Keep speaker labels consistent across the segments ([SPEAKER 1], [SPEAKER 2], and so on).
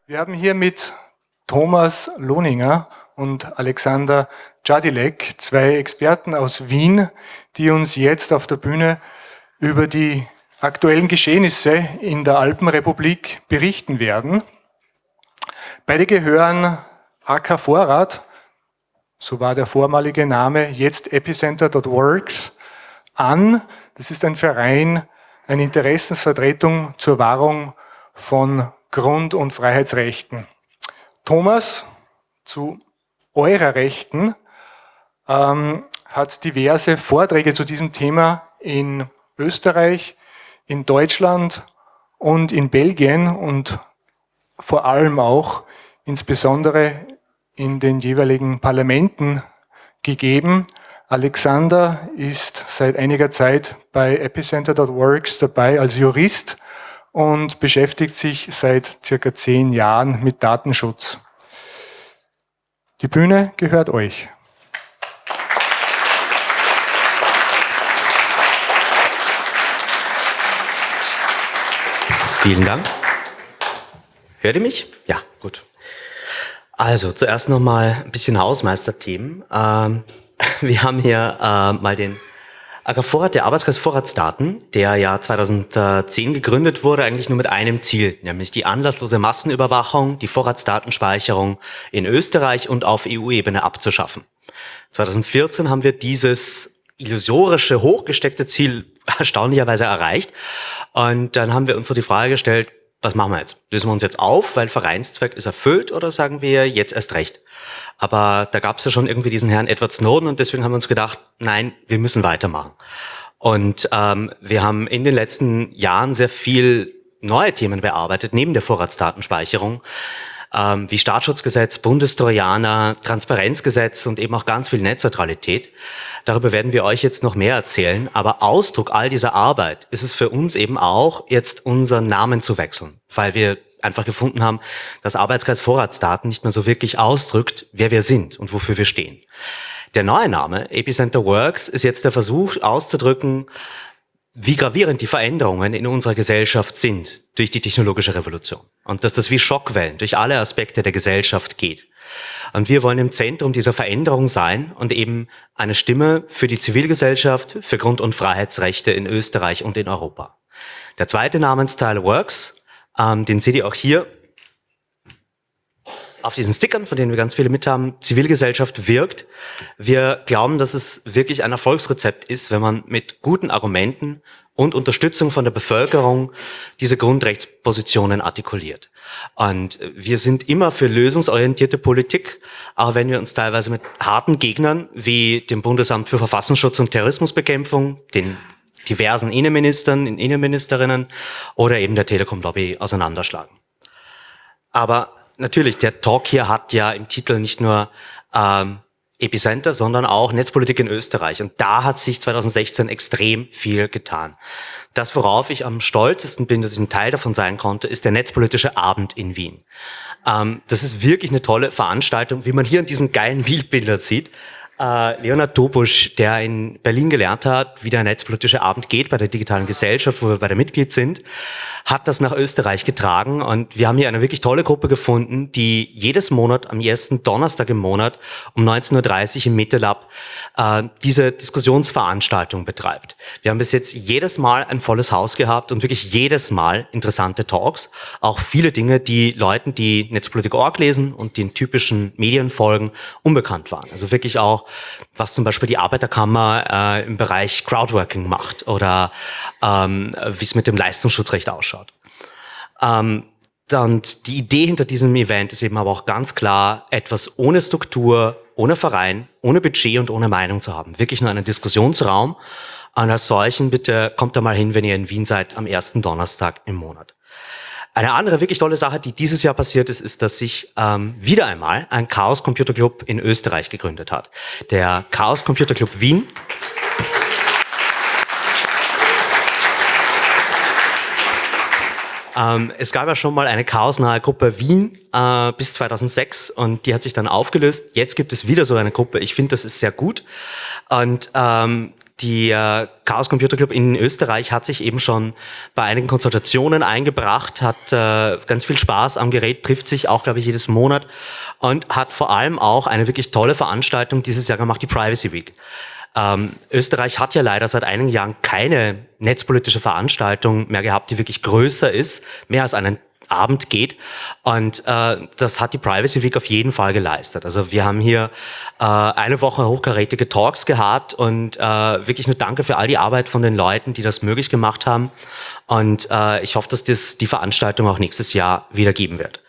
[SPEAKER 1] Wir haben hier mit Thomas Lohninger und Alexander Jadilek zwei Experten aus Wien, die uns jetzt auf der Bühne über die aktuellen Geschehnisse in der Alpenrepublik berichten werden. Beide gehören AK Vorrat, so war der vormalige Name, jetzt Epicenter.works, an. Das ist ein Verein, eine Interessensvertretung zur Wahrung von Grund- und Freiheitsrechten. Thomas, zu eurer Rechten, hat diverse Vorträge zu diesem Thema in Österreich, in Deutschland und in Belgien und vor allem auch insbesondere in den jeweiligen Parlamenten gegeben. Alexander ist seit einiger Zeit bei Epicenter.works dabei als Jurist und beschäftigt sich seit circa 10 Jahren mit Datenschutz. Die Bühne gehört euch.
[SPEAKER 2] Vielen Dank. Hört ihr mich? Ja, gut. Also zuerst nochmal ein bisschen Hausmeisterthemen. Wir haben hier mal den AK Vorrat, der Arbeitskreis Vorratsdaten, der ja 2010 gegründet wurde, eigentlich nur mit einem Ziel, nämlich die anlasslose Massenüberwachung, die Vorratsdatenspeicherung in Österreich und auf EU-Ebene abzuschaffen. 2014 haben wir dieses illusorische, hochgesteckte Ziel erstaunlicherweise erreicht. Und dann haben wir uns so die Frage gestellt, was machen wir jetzt? Lösen wir uns jetzt auf, weil Vereinszweck ist erfüllt, oder sagen wir jetzt erst recht? Aber da gab es ja schon irgendwie diesen Herrn Edward Snowden und deswegen haben wir uns gedacht, nein, wir müssen weitermachen. Und wir haben in den letzten Jahren sehr viel neue Themen bearbeitet, neben der Vorratsdatenspeicherung, wie Staatsschutzgesetz, Bundestrojaner, Transparenzgesetz und eben auch ganz viel Netzneutralität. Darüber werden wir euch jetzt noch mehr erzählen, aber Ausdruck all dieser Arbeit ist es für uns eben auch, jetzt unseren Namen zu wechseln, weil wir einfach gefunden haben, dass Arbeitskreis Vorratsdaten nicht mehr so wirklich ausdrückt, wer wir sind und wofür wir stehen. Der neue Name, Epicenter.works, ist jetzt der Versuch auszudrücken, wie gravierend die Veränderungen in unserer Gesellschaft sind durch die technologische Revolution. Und dass das wie Schockwellen durch alle Aspekte der Gesellschaft geht. Und wir wollen im Zentrum dieser Veränderung sein und eben eine Stimme für die Zivilgesellschaft, für Grund- und Freiheitsrechte in Österreich und in Europa. Der zweite Namensteil Works, den seht ihr auch hier auf diesen Stickern, von denen wir ganz viele mit haben. Zivilgesellschaft wirkt. Wir glauben, dass es wirklich ein Erfolgsrezept ist, wenn man mit guten Argumenten und Unterstützung von der Bevölkerung diese Grundrechtspositionen artikuliert. Und wir sind immer für lösungsorientierte Politik, auch wenn wir uns teilweise mit harten Gegnern wie dem Bundesamt für Verfassungsschutz und Terrorismusbekämpfung, den diversen Innenministern, Innenministerinnen oder eben der Telekom-Lobby auseinanderschlagen. Aber natürlich, der Talk hier hat ja im Titel nicht nur Epicenter, sondern auch Netzpolitik in Österreich. Und da hat sich 2016 extrem viel getan. Das, worauf ich am stolzesten bin, dass ich ein Teil davon sein konnte, ist der Netzpolitische Abend in Wien. Das ist wirklich eine tolle Veranstaltung, wie man hier in diesen geilen Bildbildern sieht. Leonhard Dobusch, der in Berlin gelernt hat, wie der Netzpolitische Abend geht bei der digitalen Gesellschaft, wo wir bei der Mitglied sind, hat das nach Österreich getragen. Und wir haben hier eine wirklich tolle Gruppe gefunden, die jedes Monat, am ersten Donnerstag im Monat um 19.30 Uhr im MetaLab diese Diskussionsveranstaltung betreibt. Wir haben bis jetzt jedes Mal ein volles Haus gehabt und wirklich jedes Mal interessante Talks. Auch viele Dinge, die Leuten, die Netzpolitik.org lesen und den typischen Medien folgen, unbekannt waren. Also wirklich auch, was zum Beispiel die Arbeiterkammer im Bereich Crowdworking macht oder wie es mit dem Leistungsschutzrecht ausschaut. Und die Idee hinter diesem Event ist eben aber auch ganz klar, etwas ohne Struktur, ohne Verein, ohne Budget und ohne Meinung zu haben. Wirklich nur einen Diskussionsraum. Und als solchen, bitte kommt da mal hin, wenn ihr in Wien seid, am ersten Donnerstag im Monat. Eine andere wirklich tolle Sache, die dieses Jahr passiert ist, ist, dass sich wieder einmal ein Chaos Computer Club in Österreich gegründet hat. Der Chaos Computer Club Wien. Es gab ja schon mal eine chaosnahe Gruppe Wien bis 2006 und die hat sich dann aufgelöst. Jetzt gibt es wieder so eine Gruppe. Ich finde, das ist sehr gut. Und Chaos Computer Club in Österreich hat sich eben schon bei einigen Konsultationen eingebracht, hat ganz viel Spaß am Gerät, trifft sich auch, glaube ich, jedes Monat und hat vor allem auch eine wirklich tolle Veranstaltung dieses Jahr gemacht, die Privacy Week. Österreich hat ja leider seit einigen Jahren keine netzpolitische Veranstaltung mehr gehabt, die wirklich größer ist, mehr als einen Abend geht, und das hat die Privacy Week auf jeden Fall geleistet. Also wir haben hier eine Woche hochkarätige Talks gehabt und wirklich nur Danke für all die Arbeit von den Leuten, die das möglich gemacht haben, und ich hoffe, dass das die Veranstaltung auch nächstes Jahr wieder geben wird.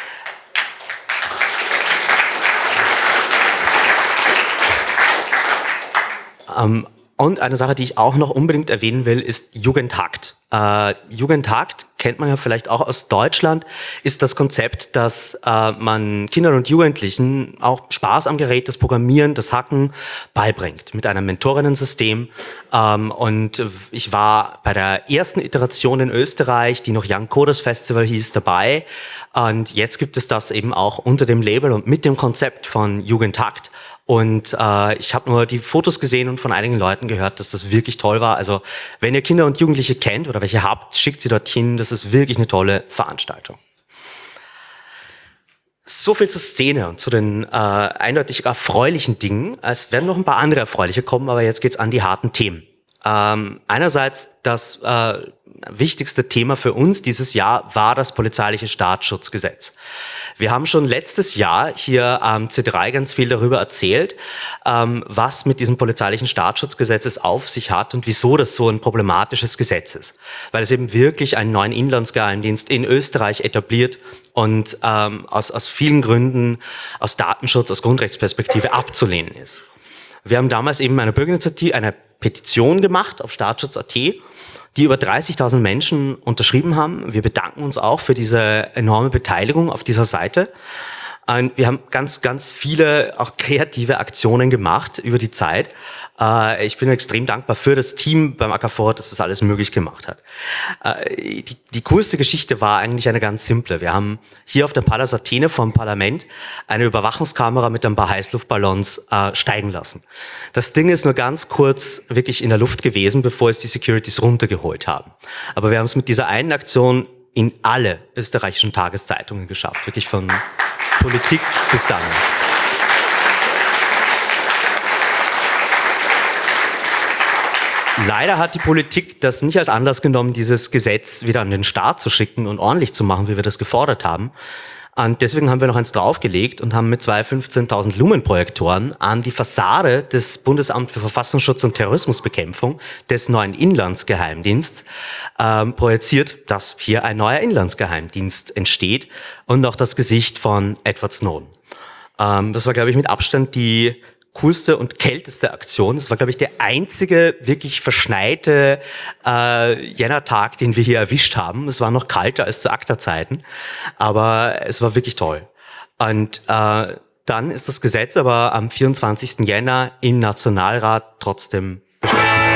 [SPEAKER 2] Und eine Sache, die ich auch noch unbedingt erwähnen will, ist Jugendhakt. Jugendhakt kennt man ja vielleicht auch aus Deutschland, ist das Konzept, dass man Kindern und Jugendlichen auch Spaß am Gerät, das Programmieren, das Hacken beibringt mit einem Mentorinnen-System. Und ich war bei der ersten Iteration in Österreich, die noch Young Coders Festival hieß, dabei. Und jetzt gibt es das eben auch unter dem Label und mit dem Konzept von Jugendhakt. Und ich habe nur die Fotos gesehen und von einigen Leuten gehört, dass das wirklich toll war. Also wenn ihr Kinder und Jugendliche kennt oder welche habt, schickt sie dorthin. Das ist wirklich eine tolle Veranstaltung. So viel zur Szene und zu den eindeutig erfreulichen Dingen. Es werden noch ein paar andere erfreuliche kommen, aber jetzt geht's an die harten Themen. Einerseits das wichtigste Thema für uns dieses Jahr war das polizeiliche Staatsschutzgesetz. Wir haben schon letztes Jahr hier am C3 ganz viel darüber erzählt, was mit diesem polizeilichen Staatsschutzgesetz es auf sich hat und wieso das so ein problematisches Gesetz ist. Weil es eben wirklich einen neuen Inlandsgeheimdienst in Österreich etabliert und aus vielen Gründen, aus Datenschutz, aus Grundrechtsperspektive abzulehnen ist. Wir haben damals eben eine Bürgerinitiative, eine Petition gemacht auf Staatsschutz.at, die über 30.000 Menschen unterschrieben haben. Wir bedanken uns auch für diese enorme Beteiligung auf dieser Seite. Und wir haben ganz, ganz viele auch kreative Aktionen gemacht über die Zeit. Ich bin extrem dankbar für das Team beim AKV, dass das alles möglich gemacht hat. Die coolste Geschichte war eigentlich eine ganz simple. Wir haben hier auf der Palas Athene vom Parlament eine Überwachungskamera mit ein paar Heißluftballons steigen lassen. Das Ding ist nur ganz kurz wirklich in der Luft gewesen, bevor es die Securities runtergeholt haben. Aber wir haben es mit dieser einen Aktion in alle österreichischen Tageszeitungen geschafft. Wirklich von Politik bis dann. Leider hat die Politik das nicht als Anlass genommen, dieses Gesetz wieder an den Staat zu schicken und ordentlich zu machen, wie wir das gefordert haben. Und deswegen haben wir noch eins draufgelegt und haben mit 2 15.000 Lumenprojektoren an die Fassade des Bundesamts für Verfassungsschutz und Terrorismusbekämpfung des neuen Inlandsgeheimdienstes projiziert, dass hier ein neuer Inlandsgeheimdienst entsteht und noch das Gesicht von Edward Snowden. Das war, glaube ich, mit Abstand die coolste und kälteste Aktion. Es war, glaube ich, der einzige wirklich verschneite Jännertag, den wir hier erwischt haben. Es war noch kalter als zu ACTA-Zeiten, aber es war wirklich toll. Und dann ist das Gesetz aber am 24. Jänner im Nationalrat trotzdem beschlossen worden.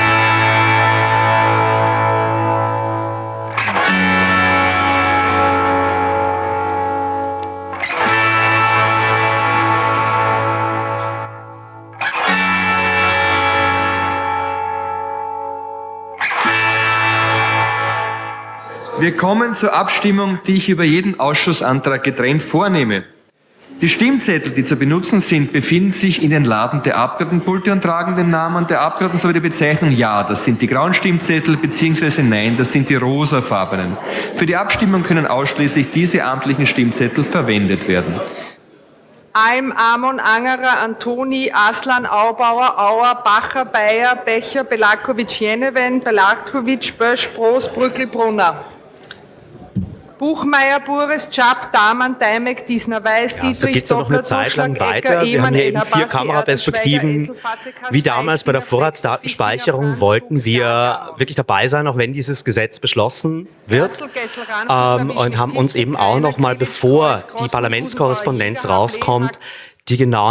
[SPEAKER 3] Wir kommen zur Abstimmung, die ich über jeden Ausschussantrag getrennt vornehme. Die Stimmzettel, die zu benutzen sind, befinden sich in den Laden der Abgeordnetenpulte und tragen den Namen der Abgeordneten sowie die Bezeichnung Ja, das sind die grauen Stimmzettel, beziehungsweise Nein, das sind die rosafarbenen. Für die Abstimmung können ausschließlich diese amtlichen Stimmzettel verwendet werden.
[SPEAKER 4] Alm, Amon, Angerer, Antoni, Aslan, Aubauer, Auer, Bacher, Bayer, Becher, Belakovic, Jenewen, Belakovic, Bösch, Broß, Brückel, Brunner. Buchmeier, Bures, Czap, Daman, Deimek, Diesner, Weiß,
[SPEAKER 2] Ja, so
[SPEAKER 4] Dietrich,
[SPEAKER 2] geht es noch eine Zeit lang weiter. Wir haben hier eben 4 Kameraperspektiven. Wie damals bei der Vorratsdatenspeicherung wollten wir wirklich dabei sein, auch wenn dieses Gesetz beschlossen wird. Und haben uns eben auch noch mal, bevor die Parlamentskorrespondenz rauskommt, die genauen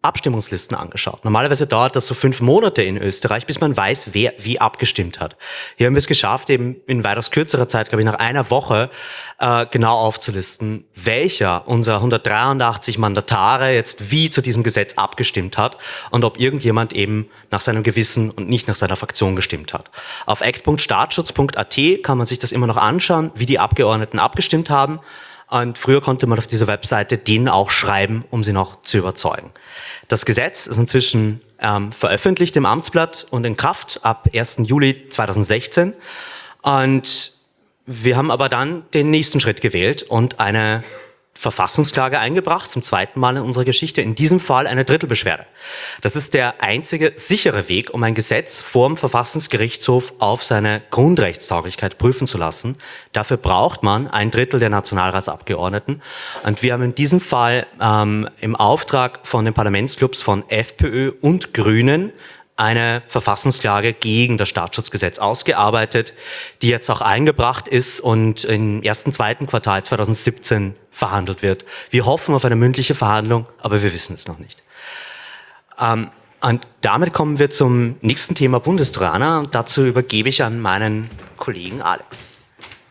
[SPEAKER 2] Abstimmungslisten angeschaut. Normalerweise dauert das so 5 Monate in Österreich, bis man weiß, wer wie abgestimmt hat. Hier haben wir es geschafft, eben in weitaus kürzerer Zeit, glaube ich, nach einer Woche genau aufzulisten, welcher unserer 183 Mandatare jetzt wie zu diesem Gesetz abgestimmt hat und ob irgendjemand eben nach seinem Gewissen und nicht nach seiner Fraktion gestimmt hat. Auf act.staatsschutz.at kann man sich das immer noch anschauen, wie die Abgeordneten abgestimmt haben. Und früher konnte man auf dieser Webseite denen auch schreiben, um sie noch zu überzeugen. Das Gesetz ist inzwischen veröffentlicht im Amtsblatt und in Kraft ab 1. Juli 2016. Und wir haben aber dann den nächsten Schritt gewählt und eine Verfassungsklage eingebracht, zum 2. Mal in unserer Geschichte, in diesem Fall eine Drittelbeschwerde. Das ist der einzige sichere Weg, um ein Gesetz vor dem Verfassungsgerichtshof auf seine Grundrechtstauglichkeit prüfen zu lassen. Dafür braucht man 1/3 der Nationalratsabgeordneten. Und wir haben in diesem Fall im Auftrag von den Parlamentsclubs von FPÖ und Grünen eine Verfassungsklage gegen das Staatsschutzgesetz ausgearbeitet, die jetzt auch eingebracht ist und im 1. 2. Quartal 2017 verhandelt wird. Wir hoffen auf eine mündliche Verhandlung, aber wir wissen es noch nicht. Und damit kommen wir zum nächsten Thema Bundestrojaner und dazu übergebe ich an meinen Kollegen Alex.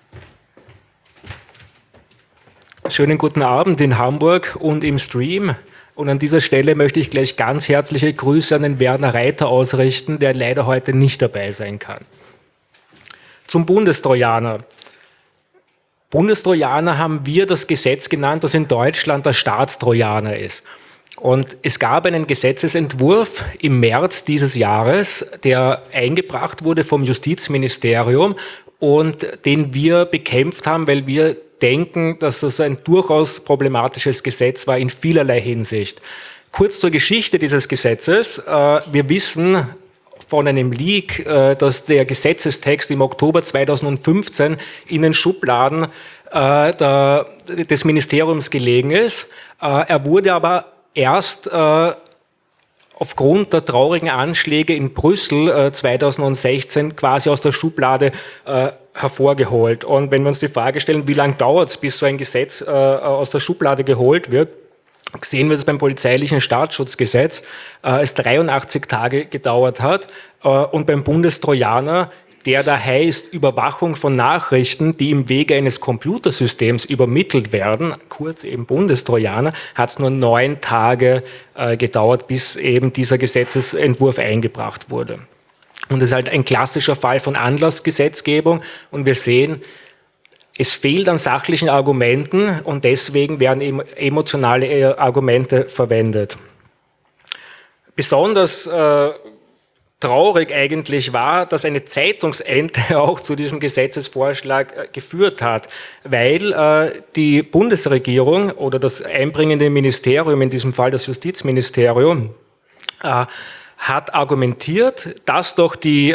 [SPEAKER 5] Schönen guten Abend in Hamburg und im Stream. Und an dieser Stelle möchte ich gleich ganz herzliche Grüße an den Werner Reiter ausrichten, der leider heute nicht dabei sein kann. Zum Bundestrojaner. Bundestrojaner haben wir das Gesetz genannt, das in Deutschland der Staatstrojaner ist. Und es gab einen Gesetzesentwurf im März dieses Jahres, der eingebracht wurde vom Justizministerium und den wir bekämpft haben, weil wir denken, dass das ein durchaus problematisches Gesetz war in vielerlei Hinsicht. Kurz zur Geschichte dieses Gesetzes. Wir wissen von einem Leak, dass der Gesetzestext im Oktober 2015 in den Schubladen des Ministeriums gelegen ist. Er wurde aber erst aufgrund der traurigen Anschläge in Brüssel 2016 quasi aus der Schublade hervorgeholt. Und wenn wir uns die Frage stellen, wie lange dauert es, bis so ein Gesetz aus der Schublade geholt wird, sehen wir es beim polizeilichen Staatsschutzgesetz, es 83 Tage gedauert hat und beim Bundestrojaner, der da heißt Überwachung von Nachrichten, die im Wege eines Computersystems übermittelt werden, kurz eben Bundestrojaner, hat es nur 9 Tage gedauert, bis eben dieser Gesetzesentwurf eingebracht wurde. Und es ist halt ein klassischer Fall von Anlassgesetzgebung und wir sehen, es fehlt an sachlichen Argumenten und deswegen werden eben emotionale Argumente verwendet. Besonders traurig eigentlich war, dass eine Zeitungsente auch zu diesem Gesetzesvorschlag geführt hat, weil die Bundesregierung oder das einbringende Ministerium, in diesem Fall das Justizministerium, hat argumentiert, dass doch die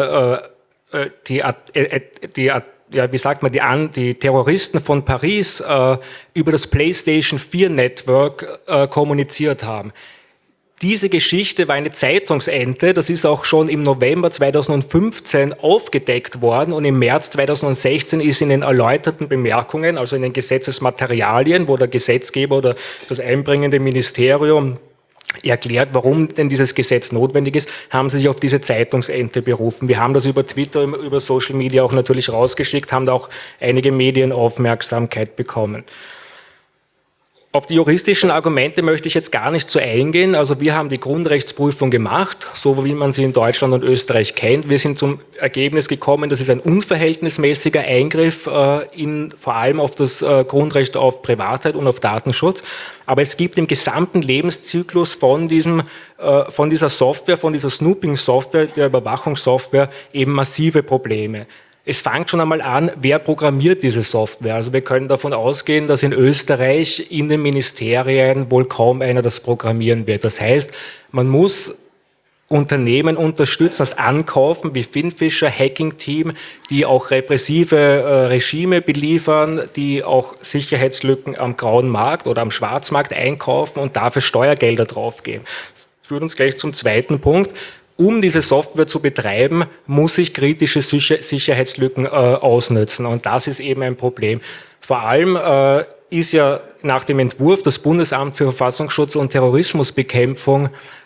[SPEAKER 5] Terroristen von Paris über das PlayStation 4 Network kommuniziert haben. Diese Geschichte war eine Zeitungsente, das ist auch schon im November 2015 aufgedeckt worden und im März 2016 ist in den erläuterten Bemerkungen, also in den Gesetzesmaterialien, wo der Gesetzgeber oder das einbringende Ministerium erklärt, warum denn dieses Gesetz notwendig ist, haben sie sich auf diese Zeitungsente berufen. Wir haben das über Twitter, über Social Media auch natürlich rausgeschickt, haben da auch einige Medien Aufmerksamkeit bekommen. Auf die juristischen Argumente möchte ich jetzt gar nicht so eingehen. Also wir haben die Grundrechtsprüfung gemacht, so wie man sie in Deutschland und Österreich kennt. Wir sind zum Ergebnis gekommen, das ist ein unverhältnismäßiger Eingriff vor allem auf das Grundrecht auf Privatheit und auf Datenschutz. Aber es gibt im gesamten Lebenszyklus von dieser Software, von dieser Snooping-Software, der Überwachungssoftware eben massive Probleme. Es fängt schon einmal an, wer programmiert diese Software. Also wir können davon ausgehen, dass in Österreich in den Ministerien wohl kaum einer das programmieren wird. Das heißt, man muss Unternehmen unterstützen, das ankaufen, wie Finfisher, Hacking-Team, die auch repressive Regime beliefern, die auch Sicherheitslücken am grauen Markt oder am Schwarzmarkt einkaufen und dafür Steuergelder draufgeben. Das führt uns gleich zum zweiten Punkt. Um diese Software zu betreiben, muss ich kritische Sicherheitslücken ausnutzen. Und das ist eben ein Problem. Vor allem ist ja nach dem Entwurf das Bundesamt für Verfassungsschutz und Terrorismusbekämpfung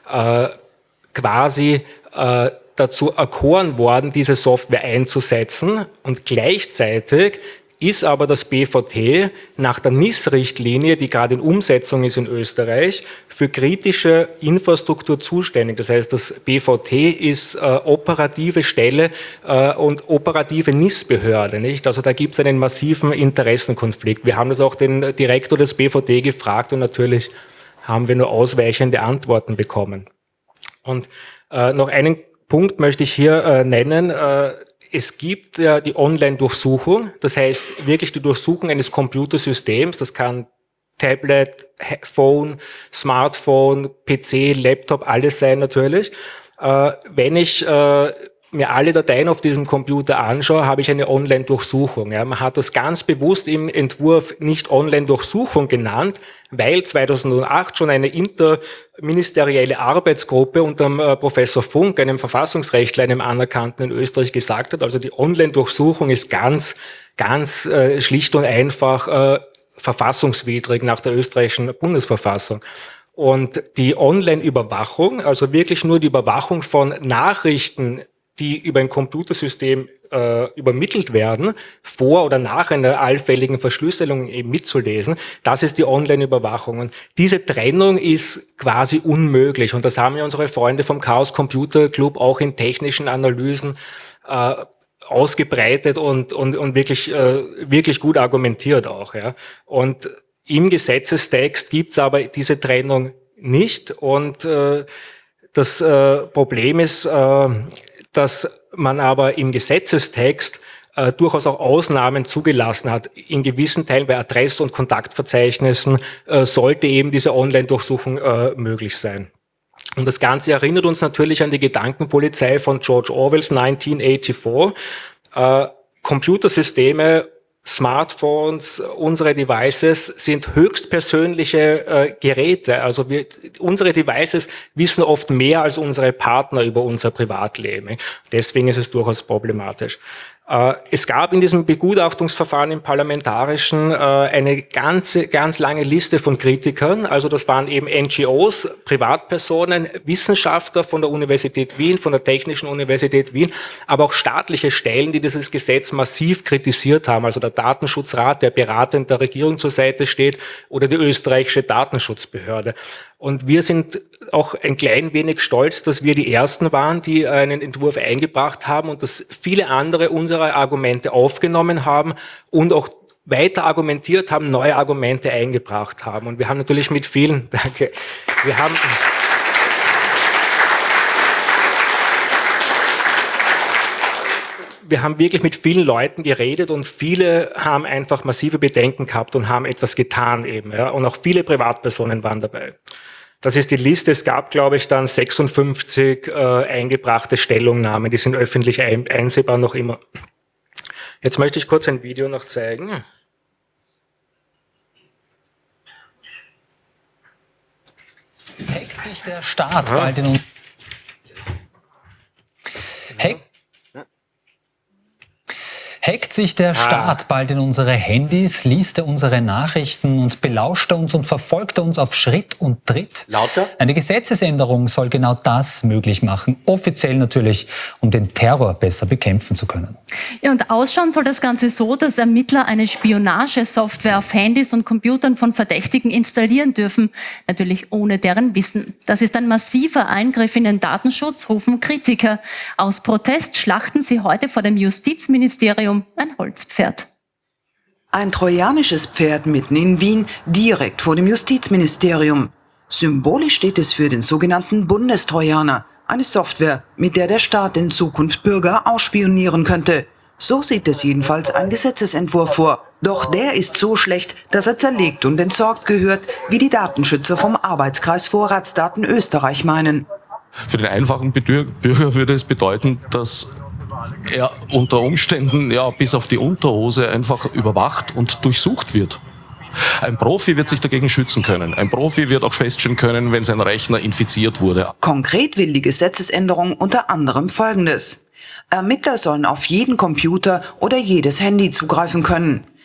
[SPEAKER 5] quasi dazu erkoren worden, diese Software einzusetzen. Und gleichzeitig ist aber das BVT nach der NIS-Richtlinie, die gerade in Umsetzung ist in Österreich, für kritische Infrastruktur zuständig. Das heißt, das BVT ist operative Stelle und operative NIS-Behörde, nicht? Also da gibt es einen massiven Interessenkonflikt. Wir haben das auch den Direktor des BVT gefragt und natürlich haben wir nur ausweichende Antworten bekommen. Und noch einen Punkt möchte ich hier nennen. Es gibt ja die Online-Durchsuchung, das heißt wirklich die Durchsuchung eines Computersystems, das kann Tablet, Phone, Smartphone, PC, Laptop, alles sein natürlich. Wenn ich mir alle Dateien auf diesem Computer anschaue, habe ich eine Online-Durchsuchung. Ja, man hat das ganz bewusst im Entwurf nicht Online-Durchsuchung genannt, weil 2008 schon eine interministerielle Arbeitsgruppe unter dem Professor Funk, einem Verfassungsrechtler, einem Anerkannten in Österreich, gesagt hat, also die Online-Durchsuchung ist ganz schlicht und einfach verfassungswidrig nach der österreichischen Bundesverfassung. Und die Online-Überwachung, also wirklich nur die Überwachung von Nachrichten, die über ein Computersystem übermittelt werden, vor oder nach einer allfälligen Verschlüsselung eben mitzulesen, das ist die Online-Überwachung. Und diese Trennung ist quasi unmöglich. Und das haben ja unsere Freunde vom Chaos Computer Club auch in technischen Analysen ausgebreitet und wirklich gut argumentiert auch. Ja. Und im Gesetzestext gibt's aber diese Trennung nicht. Und das Problem ist, dass man aber im Gesetzestext durchaus auch Ausnahmen zugelassen hat. In gewissen Teilen bei Adress- und Kontaktverzeichnissen sollte eben diese Online-Durchsuchung möglich sein. Und das Ganze erinnert uns natürlich an die Gedankenpolizei von George Orwells 1984. Computersysteme, Smartphones, unsere Devices sind höchstpersönliche Geräte. Also unsere Devices wissen oft mehr als unsere Partner über unser Privatleben. Deswegen ist es durchaus problematisch. Es gab in diesem Begutachtungsverfahren im Parlamentarischen eine ganz lange Liste von Kritikern. Also das waren eben NGOs, Privatpersonen, Wissenschaftler von der Universität Wien, von der Technischen Universität Wien, aber auch staatliche Stellen, die dieses Gesetz massiv kritisiert haben. Also der Datenschutzrat, der beratend der Regierung zur Seite steht, oder die österreichische Datenschutzbehörde. Und wir sind auch ein klein wenig stolz, dass wir die Ersten waren, die einen Entwurf eingebracht haben und dass viele andere unsere Argumente aufgenommen haben und auch weiter argumentiert haben, neue Argumente eingebracht haben. Und wir haben natürlich mit vielen, danke, wir haben wirklich mit vielen Leuten geredet und viele haben einfach massive Bedenken gehabt und haben etwas getan eben. Ja. Und auch viele Privatpersonen waren dabei. Das ist die Liste. Es gab, glaube ich, dann 56 eingebrachte Stellungnahmen. Die sind öffentlich einsehbar noch immer. Jetzt möchte ich kurz ein Video noch zeigen.
[SPEAKER 6] Hackt sich der Staat bald in Hackt sich der Staat bald in unsere Handys, liest er unsere Nachrichten und belauscht er uns und verfolgt er uns auf Schritt und Tritt?
[SPEAKER 2] Lauter?
[SPEAKER 6] Eine Gesetzesänderung soll genau das möglich machen. Offiziell natürlich, um den Terror besser bekämpfen zu können.
[SPEAKER 7] Ja, und ausschauen soll das Ganze so, dass Ermittler eine Spionagesoftware auf Handys und Computern von Verdächtigen installieren dürfen. Natürlich ohne deren Wissen. Das ist ein massiver Eingriff in den Datenschutz, rufen Kritiker. Aus Protest schlachten sie heute vor dem Justizministerium ein Holzpferd.
[SPEAKER 8] Ein trojanisches Pferd mitten in Wien, direkt vor dem Justizministerium. Symbolisch steht es für den sogenannten Bundestrojaner, eine Software, mit der der Staat in Zukunft Bürger ausspionieren könnte. So sieht es jedenfalls ein Gesetzesentwurf vor. Doch der ist so schlecht, dass er zerlegt und entsorgt gehört, wie die Datenschützer vom Arbeitskreis Vorratsdaten Österreich meinen.
[SPEAKER 9] Für den einfachen Bürger würde es bedeuten, dass er unter Umständen bis auf die Unterhose einfach überwacht und durchsucht wird. Ein Profi wird sich dagegen schützen können. Ein Profi wird auch feststellen können, wenn sein Rechner infiziert wurde.
[SPEAKER 8] Konkret will die Gesetzesänderung unter anderem Folgendes. Ermittler sollen auf jeden Computer oder jedes Handy zugreifen können.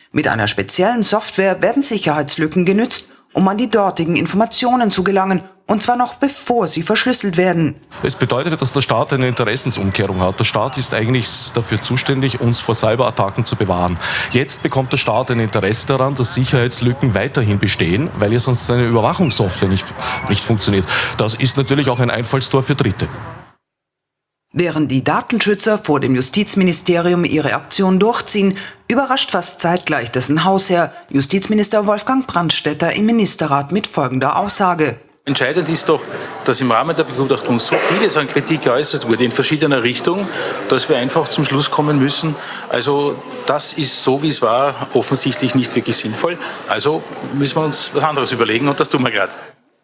[SPEAKER 8] Mit einer speziellen Software werden Sicherheitslücken genützt, um an die dortigen Informationen zu gelangen, und zwar noch bevor sie verschlüsselt werden.
[SPEAKER 9] Es bedeutet, dass der Staat eine Interessensumkehrung hat. Der Staat ist eigentlich dafür zuständig, uns vor Cyberattacken zu bewahren. Jetzt bekommt der Staat ein Interesse daran, dass Sicherheitslücken weiterhin bestehen, weil ja sonst seine Überwachungssoftware nicht funktioniert. Das ist natürlich auch ein Einfallstor für Dritte.
[SPEAKER 8] Während die Datenschützer vor dem Justizministerium ihre Aktion durchziehen, überrascht fast zeitgleich dessen Hausherr, Justizminister Wolfgang Brandstätter, im Ministerrat mit folgender Aussage.
[SPEAKER 10] Entscheidend ist doch, dass im Rahmen der Begutachtung so vieles an Kritik geäußert wurde in verschiedener Richtung, dass wir einfach zum Schluss kommen müssen. Also das ist so, wie es war, offensichtlich nicht wirklich sinnvoll. Also müssen wir uns was anderes überlegen und das tun wir gerade.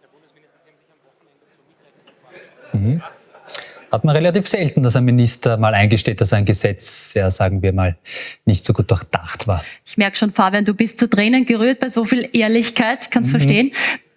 [SPEAKER 6] Hat man relativ selten, dass ein Minister mal eingesteht, dass ein Gesetz, ja, sagen wir mal, nicht so gut durchdacht war.
[SPEAKER 7] Ich merke schon, Fabian, du bist zu Tränen gerührt bei so viel Ehrlichkeit, kannst verstehen.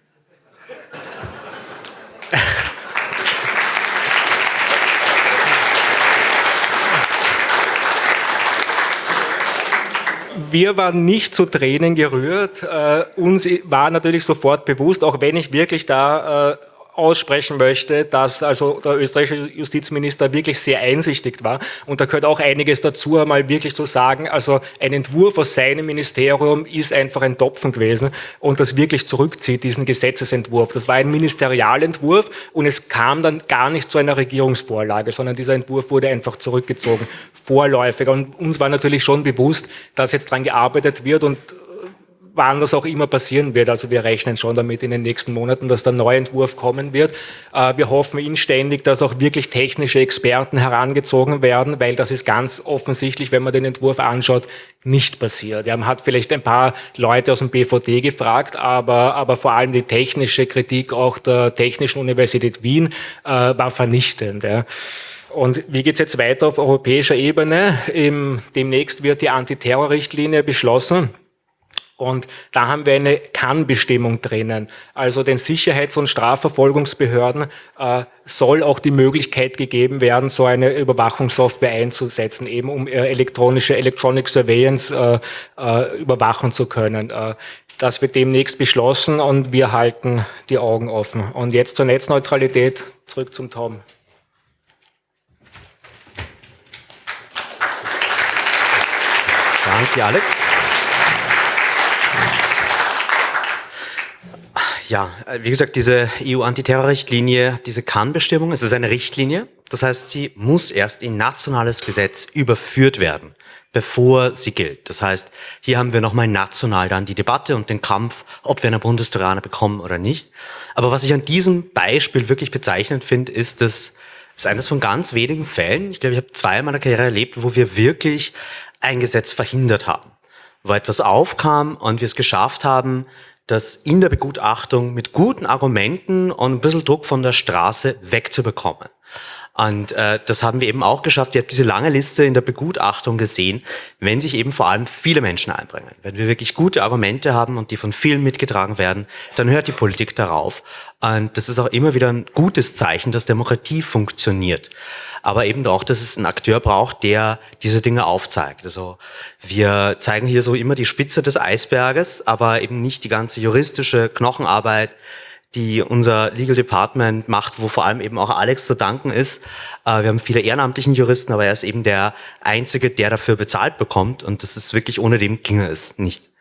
[SPEAKER 5] Wir waren nicht zu Tränen gerührt. Uns war natürlich sofort bewusst, auch wenn ich wirklich da aussprechen möchte, dass also der österreichische Justizminister wirklich sehr einsichtig war. Und da gehört auch einiges dazu, einmal wirklich zu sagen, also ein Entwurf aus seinem Ministerium ist einfach ein Topfen gewesen und das wirklich zurückzieht, diesen Gesetzesentwurf. Das war ein Ministerialentwurf und es kam dann gar nicht zu einer Regierungsvorlage, sondern dieser Entwurf wurde einfach zurückgezogen, vorläufig. Und uns war natürlich schon bewusst, dass jetzt dran gearbeitet wird und wann das auch immer passieren wird. Also wir rechnen schon damit in den nächsten Monaten, dass der neue Entwurf kommen wird. Wir hoffen inständig, dass auch wirklich technische Experten herangezogen werden, weil das ist ganz offensichtlich, wenn man den Entwurf anschaut, nicht passiert. Ja, man hat vielleicht ein paar Leute aus dem BVD gefragt, aber vor allem die technische Kritik auch der Technischen Universität Wien war vernichtend. Ja. Und wie geht's jetzt weiter auf europäischer Ebene? Demnächst wird die Antiterrorrichtlinie beschlossen. Und da haben wir eine Kann-Bestimmung drinnen. Also den Sicherheits- und Strafverfolgungsbehörden soll auch die Möglichkeit gegeben werden, so eine Überwachungssoftware einzusetzen, eben um Electronic Surveillance überwachen zu können. Das wird demnächst beschlossen und wir halten die Augen offen. Und jetzt zur Netzneutralität, zurück zum Tom.
[SPEAKER 2] Danke, Alex. Ja, wie gesagt, diese EU-Antiterrorrichtlinie, diese Kann-Bestimmung, es ist eine Richtlinie. Das heißt, sie muss erst in nationales Gesetz überführt werden, bevor sie gilt. Das heißt, hier haben wir nochmal national dann die Debatte und den Kampf, ob wir eine Bundestrojaner bekommen oder nicht. Aber was ich an diesem Beispiel wirklich bezeichnend finde, ist, dass es eines von ganz wenigen Fällen, ich glaube, ich habe 2 in meiner Karriere erlebt, wo wir wirklich ein Gesetz verhindert haben. Wo etwas aufkam und wir es geschafft haben, das in der Begutachtung mit guten Argumenten und ein bisschen Druck von der Straße wegzubekommen. Und das haben wir eben auch geschafft. Ihr habt diese lange Liste in der Begutachtung gesehen, wenn sich eben vor allem viele Menschen einbringen. Wenn wir wirklich gute Argumente haben und die von vielen mitgetragen werden, dann hört die Politik darauf. Und das ist auch immer wieder ein gutes Zeichen, dass Demokratie funktioniert. Aber eben auch, dass es einen Akteur braucht, der diese Dinge aufzeigt. Also wir zeigen hier so immer die Spitze des Eisberges, aber eben nicht die ganze juristische Knochenarbeit, die unser Legal Department macht, wo vor allem eben auch Alex zu danken ist. Wir haben viele ehrenamtlichen Juristen, aber er ist eben der Einzige, der dafür bezahlt bekommt. Und das ist wirklich, ohne dem ginge es nicht.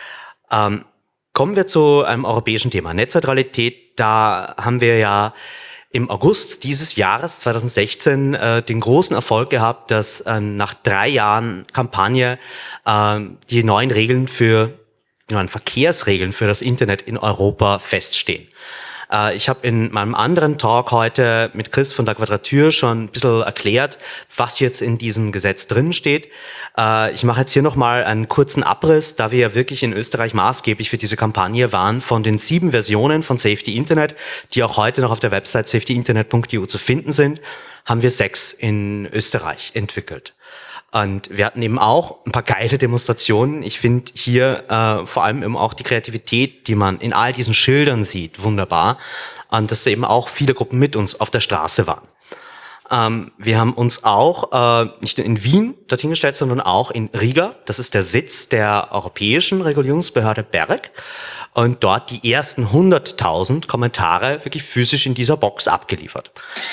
[SPEAKER 2] Kommen wir zu einem europäischen Thema. Netzneutralität, da haben wir ja im August dieses Jahres, 2016, den großen Erfolg gehabt, dass nach 3 Jahren Kampagne die neuen Verkehrsregeln für das Internet in Europa feststehen. Ich habe in meinem anderen Talk heute mit Chris von der Quadratur schon ein bisschen erklärt, was jetzt in diesem Gesetz drin steht. Ich mache jetzt hier nochmal einen kurzen Abriss, da wir ja wirklich in Österreich maßgeblich für diese Kampagne waren. Von den 7 Versionen von Safety Internet, die auch heute noch auf der Website safetyinternet.eu zu finden sind, haben wir 6 in Österreich entwickelt. Und wir hatten eben auch ein paar geile Demonstrationen. Ich finde hier vor allem eben auch die Kreativität, die man in all diesen Schildern sieht, wunderbar. Und dass da eben auch viele Gruppen mit uns auf der Straße waren. Wir haben uns auch nicht nur in Wien dorthin gestellt, sondern auch in Riga. Das ist der Sitz der europäischen Regulierungsbehörde BEREC. Und dort die ersten 100.000 Kommentare wirklich physisch in dieser Box abgeliefert.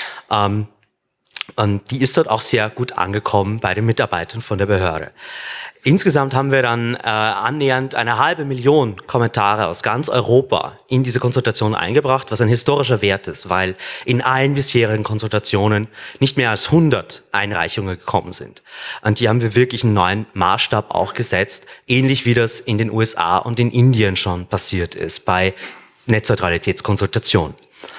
[SPEAKER 2] Und die ist dort auch sehr gut angekommen bei den Mitarbeitern von der Behörde. Insgesamt haben wir dann annähernd 500.000 Kommentare aus ganz Europa in diese Konsultation eingebracht, was ein historischer Wert ist, weil in allen bisherigen Konsultationen nicht mehr als 100 Einreichungen gekommen sind. Und die haben wir wirklich einen neuen Maßstab auch gesetzt, ähnlich wie das in den USA und in Indien schon passiert ist bei Netzneutralitätskonsultationen.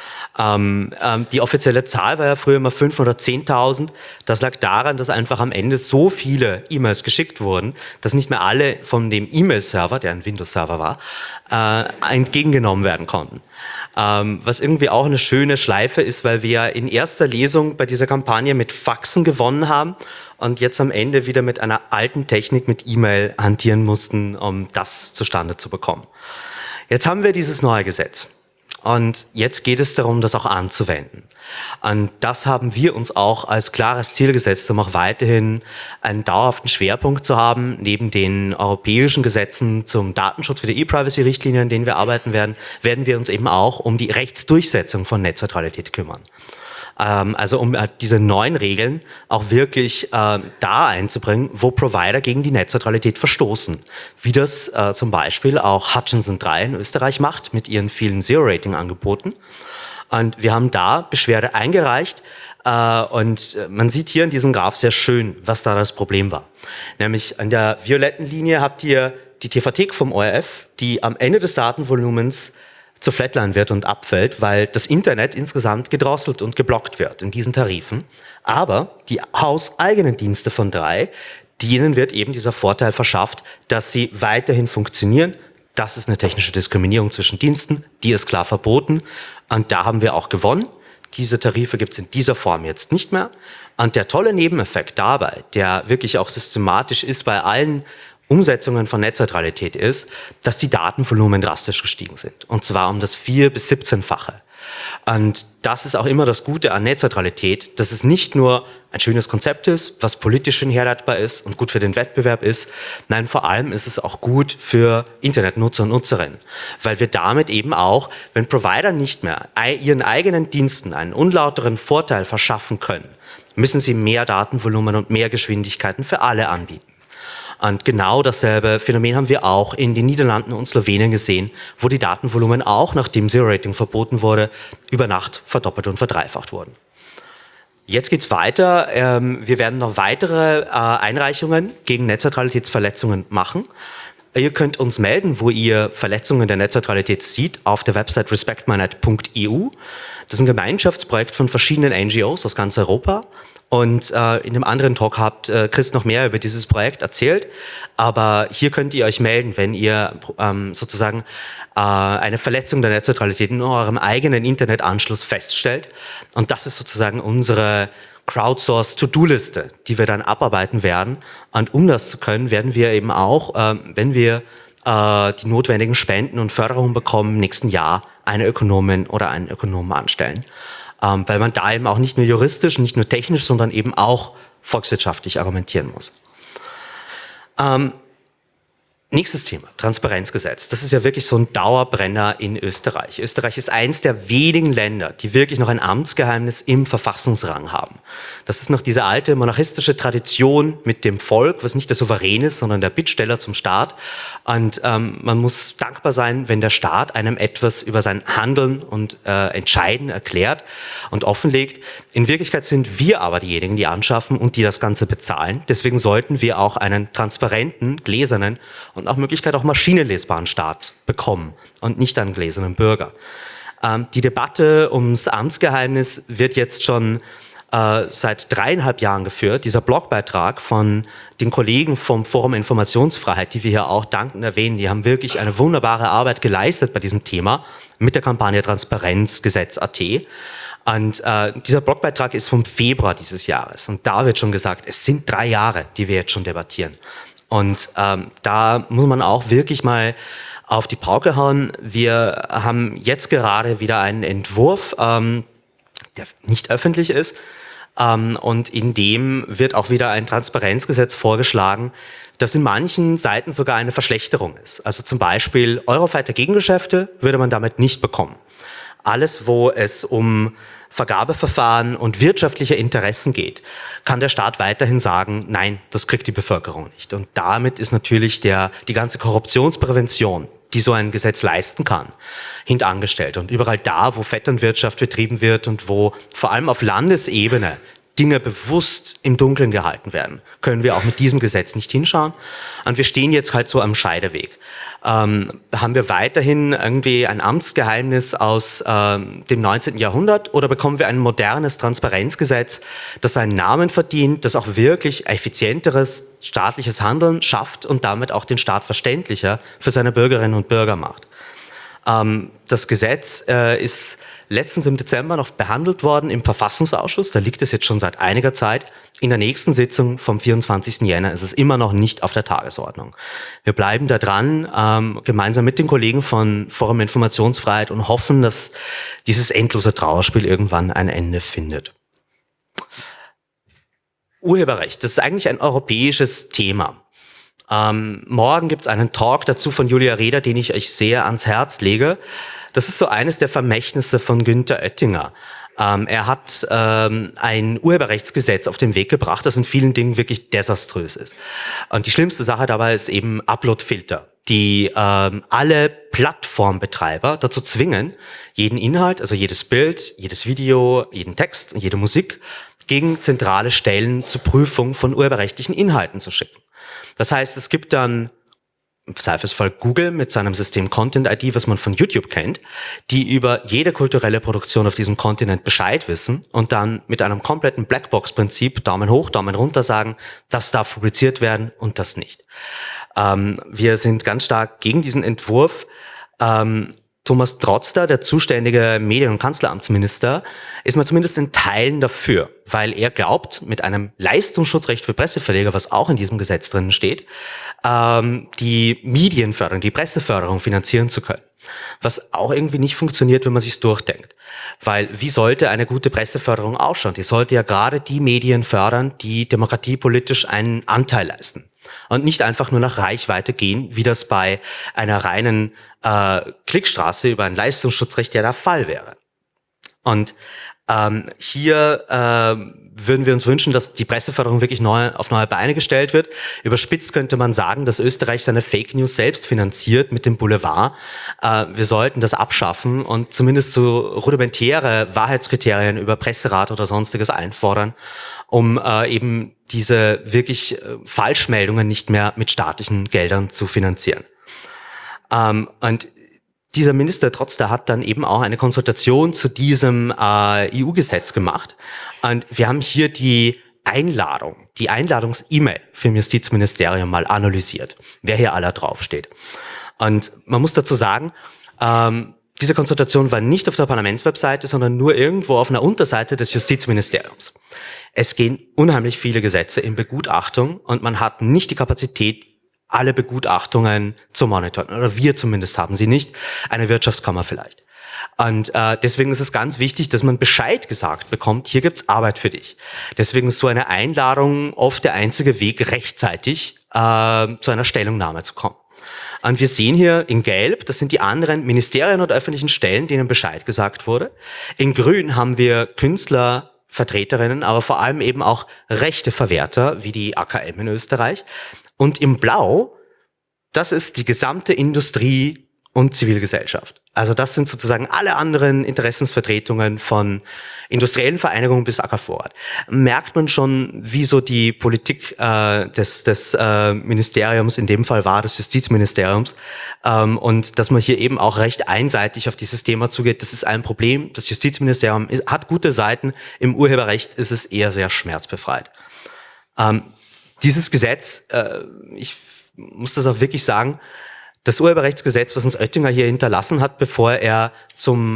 [SPEAKER 2] Die offizielle Zahl war ja früher immer 510.000. Das lag daran, dass einfach am Ende so viele E-Mails geschickt wurden, dass nicht mehr alle von dem E-Mail-Server, der ein Windows-Server war, entgegengenommen werden konnten. Was irgendwie auch eine schöne Schleife ist, weil wir in erster Lesung bei dieser Kampagne mit Faxen gewonnen haben und jetzt am Ende wieder mit einer alten Technik mit E-Mail hantieren mussten, um das zustande zu bekommen. Jetzt haben wir dieses neue Gesetz. Und jetzt geht es darum, das auch anzuwenden. Und das haben wir uns auch als klares Ziel gesetzt, um auch weiterhin einen dauerhaften Schwerpunkt zu haben. Neben den europäischen Gesetzen zum Datenschutz wie der E-Privacy-Richtlinie, an denen wir arbeiten werden, werden wir uns eben auch um die Rechtsdurchsetzung von Netzneutralität kümmern. Also um diese neuen Regeln auch wirklich da einzubringen, wo Provider gegen die Netzneutralität verstoßen. Wie das zum Beispiel auch Hutchinson 3 in Österreich macht mit ihren vielen Zero-Rating-Angeboten. Und wir haben da Beschwerde eingereicht und man sieht hier in diesem Graph sehr schön, was da das Problem war. Nämlich an der violetten Linie habt ihr die TVT vom ORF, die am Ende des Datenvolumens zur Flatline wird und abfällt, weil das Internet insgesamt gedrosselt und geblockt wird in diesen Tarifen. Aber die hauseigenen Dienste von 3, denen wird eben dieser Vorteil verschafft, dass sie weiterhin funktionieren. Das ist eine technische Diskriminierung zwischen Diensten, die ist klar verboten. Und da haben wir auch gewonnen. Diese Tarife gibt es in dieser Form jetzt nicht mehr. Und der tolle Nebeneffekt dabei, der wirklich auch systematisch ist bei allen Umsetzungen von Netzneutralität ist, dass die Datenvolumen drastisch gestiegen sind. Und zwar um das 4- bis 17-fache. Und das ist auch immer das Gute an Netzneutralität, dass es nicht nur ein schönes Konzept ist, was politisch hinherleitbar ist und gut für den Wettbewerb ist. Nein, vor allem ist es auch gut für Internetnutzer und Nutzerinnen. Weil wir damit eben auch, wenn Provider nicht mehr ihren eigenen Diensten einen unlauteren Vorteil verschaffen können, müssen sie mehr Datenvolumen und mehr Geschwindigkeiten für alle anbieten. Und genau dasselbe Phänomen haben wir auch in den Niederlanden und Slowenien gesehen, wo die Datenvolumen auch, nachdem Zero-Rating verboten wurde, über Nacht verdoppelt und verdreifacht wurden. Jetzt geht's weiter. Wir werden noch weitere Einreichungen gegen Netzneutralitätsverletzungen machen. Ihr könnt uns melden, wo ihr Verletzungen der Netzneutralität seht, auf der Website respectmynet.eu. Das ist ein Gemeinschaftsprojekt von verschiedenen NGOs aus ganz Europa. Und in einem anderen Talk hat Chris noch mehr über dieses Projekt erzählt. Aber hier könnt ihr euch melden, wenn ihr sozusagen eine Verletzung der Netzneutralität in eurem eigenen Internetanschluss feststellt. Und das ist sozusagen unsere Crowdsource-To-Do-Liste, die wir dann abarbeiten werden. Und um das zu können, werden wir eben auch, wenn wir die notwendigen Spenden und Förderungen bekommen, im nächsten Jahr eine Ökonomin oder einen Ökonomen anstellen. Weil man da eben auch nicht nur juristisch, nicht nur technisch, sondern eben auch volkswirtschaftlich argumentieren muss. Nächstes Thema, Transparenzgesetz. Das ist ja wirklich so ein Dauerbrenner in Österreich. Österreich ist eins der wenigen Länder, die wirklich noch ein Amtsgeheimnis im Verfassungsrang haben. Das ist noch diese alte monarchistische Tradition mit dem Volk, was nicht der Souverän ist, sondern der Bittsteller zum Staat. Und man muss dankbar sein, wenn der Staat einem etwas über sein Handeln und Entscheiden erklärt und offenlegt. In Wirklichkeit sind wir aber diejenigen, die anschaffen und die das Ganze bezahlen. Deswegen sollten wir auch einen transparenten, gläsernen und nach Möglichkeit auch maschinenlesbaren Staat bekommen und nicht einen gläsernen Bürger. Die Debatte ums Amtsgeheimnis wird jetzt schon seit 3,5 Jahren geführt. Dieser Blogbeitrag von den Kollegen vom Forum Informationsfreiheit, die wir hier auch dankend erwähnen, die haben wirklich eine wunderbare Arbeit geleistet bei diesem Thema mit der Kampagne Transparenzgesetz.at. Und dieser Blogbeitrag ist vom Februar dieses Jahres. Und da wird schon gesagt, es sind 3 Jahre, die wir jetzt schon debattieren. Und da muss man auch wirklich mal auf die Pauke hauen. Wir haben jetzt gerade wieder einen Entwurf, der nicht öffentlich ist, Und in dem wird auch wieder ein Transparenzgesetz vorgeschlagen, das in manchen Seiten sogar eine Verschlechterung ist. Also zum Beispiel Eurofighter Gegengeschäfte würde man damit nicht bekommen. Alles, wo es um Vergabeverfahren und wirtschaftliche Interessen geht, kann der Staat weiterhin sagen, nein, das kriegt die Bevölkerung nicht. Und damit ist natürlich die ganze Korruptionsprävention, die so ein Gesetz leisten kann, hintangestellt. Und überall da, wo Vetternwirtschaft betrieben wird und wo vor allem auf Landesebene Dinge bewusst im Dunkeln gehalten werden, können wir auch mit diesem Gesetz nicht hinschauen. Und wir stehen jetzt halt so am Scheideweg. Haben wir weiterhin irgendwie ein Amtsgeheimnis aus dem 19. Jahrhundert oder bekommen wir ein modernes Transparenzgesetz, das seinen Namen verdient, das auch wirklich effizienteres staatliches Handeln schafft und damit auch den Staat verständlicher für seine Bürgerinnen und Bürger macht? Das Gesetz ist letztens im Dezember noch behandelt worden im Verfassungsausschuss. Da liegt es jetzt schon seit einiger Zeit. In der nächsten Sitzung vom 24. Jänner ist es immer noch nicht auf der Tagesordnung. Wir bleiben da dran, gemeinsam mit den Kollegen von Forum Informationsfreiheit und hoffen, dass dieses endlose Trauerspiel irgendwann ein Ende findet. Urheberrecht, das ist eigentlich ein europäisches Thema. Morgen gibt es einen Talk dazu von Julia Reda, den ich euch sehr ans Herz lege. Das ist so eines der Vermächtnisse von Günther Oettinger. Er hat ein Urheberrechtsgesetz auf den Weg gebracht, das in vielen Dingen wirklich desaströs ist. Und die schlimmste Sache dabei ist eben Uploadfilter, die alle Plattformbetreiber dazu zwingen, jeden Inhalt, also jedes Bild, jedes Video, jeden Text und jede Musik gegen zentrale Stellen zur Prüfung von urheberrechtlichen Inhalten zu schicken. Das heißt, es gibt dann im Zweifelsfall Google mit seinem System Content ID, was man von YouTube kennt, die über jede kulturelle Produktion auf diesem Kontinent Bescheid wissen und dann mit einem kompletten Blackbox-Prinzip Daumen hoch, Daumen runter sagen, das darf publiziert werden und das nicht. Wir sind ganz stark gegen diesen Entwurf. Thomas Trotzter, der zuständige Medien- und Kanzleramtsminister, ist mal zumindest in Teilen dafür, weil er glaubt, mit einem Leistungsschutzrecht für Presseverleger, was auch in diesem Gesetz drin steht, die Medienförderung, die Presseförderung finanzieren zu können. Was auch irgendwie nicht funktioniert, wenn man sich's durchdenkt. Weil wie sollte eine gute Presseförderung ausschauen? Die sollte ja gerade die Medien fördern, die demokratiepolitisch einen Anteil leisten. Und nicht einfach nur nach Reichweite gehen, wie das bei einer reinen Klickstraße über ein Leistungsschutzrecht ja der Fall wäre. Und hier würden wir uns wünschen, dass die Presseförderung wirklich auf neue Beine gestellt wird. Überspitzt könnte man sagen, dass Österreich seine Fake News selbst finanziert mit dem Boulevard. Wir sollten das abschaffen und zumindest so rudimentäre Wahrheitskriterien über Presserat oder Sonstiges einfordern, um eben diese wirklich Falschmeldungen nicht mehr mit staatlichen Geldern zu finanzieren. Und dieser Minister Trotzter hat dann eben auch eine Konsultation zu diesem EU-Gesetz gemacht. Und wir haben hier die Einladungs-E-Mail für im Justizministerium mal analysiert, wer hier aller draufsteht. Und man muss dazu sagen, diese Konsultation war nicht auf der Parlamentswebseite, sondern nur irgendwo auf einer Unterseite des Justizministeriums. Es gehen unheimlich viele Gesetze in Begutachtung und man hat nicht die Kapazität, alle Begutachtungen zu monitoren. Oder wir zumindest haben sie nicht, eine Wirtschaftskammer vielleicht. Und deswegen ist es ganz wichtig, dass man Bescheid gesagt bekommt, hier gibt's Arbeit für dich. Deswegen ist so eine Einladung oft der einzige Weg, rechtzeitig zu einer Stellungnahme zu kommen. Und wir sehen hier in Gelb, das sind die anderen Ministerien oder öffentlichen Stellen, denen Bescheid gesagt wurde. In Grün haben wir Künstlervertreterinnen, aber vor allem eben auch Rechteverwerter, wie die AKM in Österreich. Und im Blau, das ist die gesamte Industrie und Zivilgesellschaft. Also das sind sozusagen alle anderen Interessensvertretungen von industriellen Vereinigungen bis Ackervorrat. Merkt man schon, wie so die Politik des Ministeriums, in dem Fall war des Justizministeriums, und dass man hier eben auch recht einseitig auf dieses Thema zugeht. Das ist ein Problem. Das Justizministerium hat gute Seiten. Im Urheberrecht ist es eher sehr schmerzbefreit. Dieses Gesetz, ich muss das auch wirklich sagen, das Urheberrechtsgesetz, was uns Oettinger hier hinterlassen hat, bevor er zum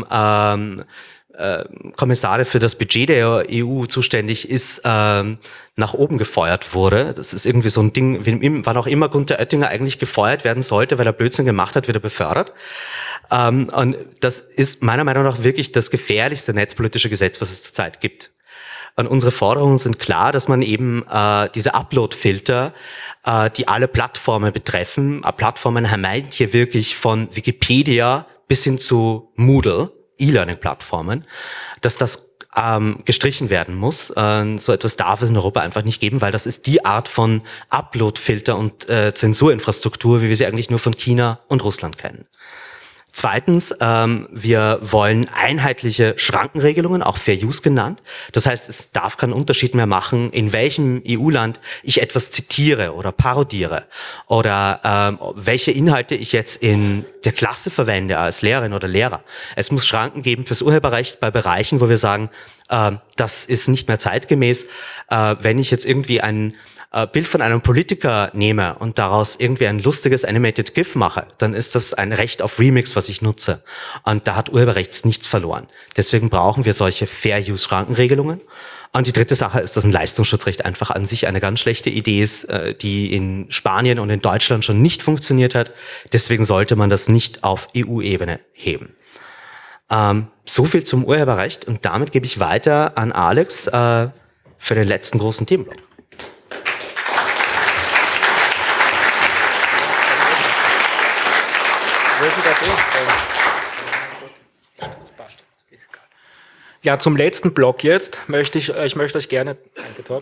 [SPEAKER 2] Kommissar für das Budget der EU zuständig ist, nach oben gefeuert wurde. Das ist irgendwie so ein Ding, wann auch immer Günther Oettinger eigentlich gefeuert werden sollte, weil er Blödsinn gemacht hat, wird er befördert. Und das ist meiner Meinung nach wirklich das gefährlichste netzpolitische Gesetz, was es zurzeit gibt. Und unsere Forderungen sind klar, dass man eben diese Upload-Filter, die alle Plattformen betreffen, Plattformen meint hier wirklich von Wikipedia bis hin zu Moodle, E-Learning-Plattformen, dass das gestrichen werden muss. So etwas darf es in Europa einfach nicht geben, weil das ist die Art von Upload-Filter und Zensurinfrastruktur, wie wir sie eigentlich nur von China und Russland kennen. Zweitens, wir wollen einheitliche Schrankenregelungen, auch Fair Use genannt. Das heißt, es darf keinen Unterschied mehr machen, in welchem EU-Land ich etwas zitiere oder parodiere oder welche Inhalte ich jetzt in der Klasse verwende als Lehrerin oder Lehrer. Es muss Schranken geben fürs Urheberrecht bei Bereichen, wo wir sagen, das ist nicht mehr zeitgemäß. Wenn ich jetzt irgendwie ein Bild von einem Politiker nehme und daraus irgendwie ein lustiges Animated GIF mache, dann ist das ein Recht auf Remix, was ich nutze. Und da hat Urheberrecht nichts verloren. Deswegen brauchen wir solche Fair-Use-Schrankenregelungen. Und die dritte Sache ist, dass ein Leistungsschutzrecht einfach an sich eine ganz schlechte Idee ist, die in Spanien und in Deutschland schon nicht funktioniert hat. Deswegen sollte man das nicht auf EU-Ebene heben. So viel zum Urheberrecht. Und damit gebe ich weiter an Alex für den letzten großen Themenblock.
[SPEAKER 5] Ja, zum letzten Block jetzt möchte ich euch gerne, danke Tom,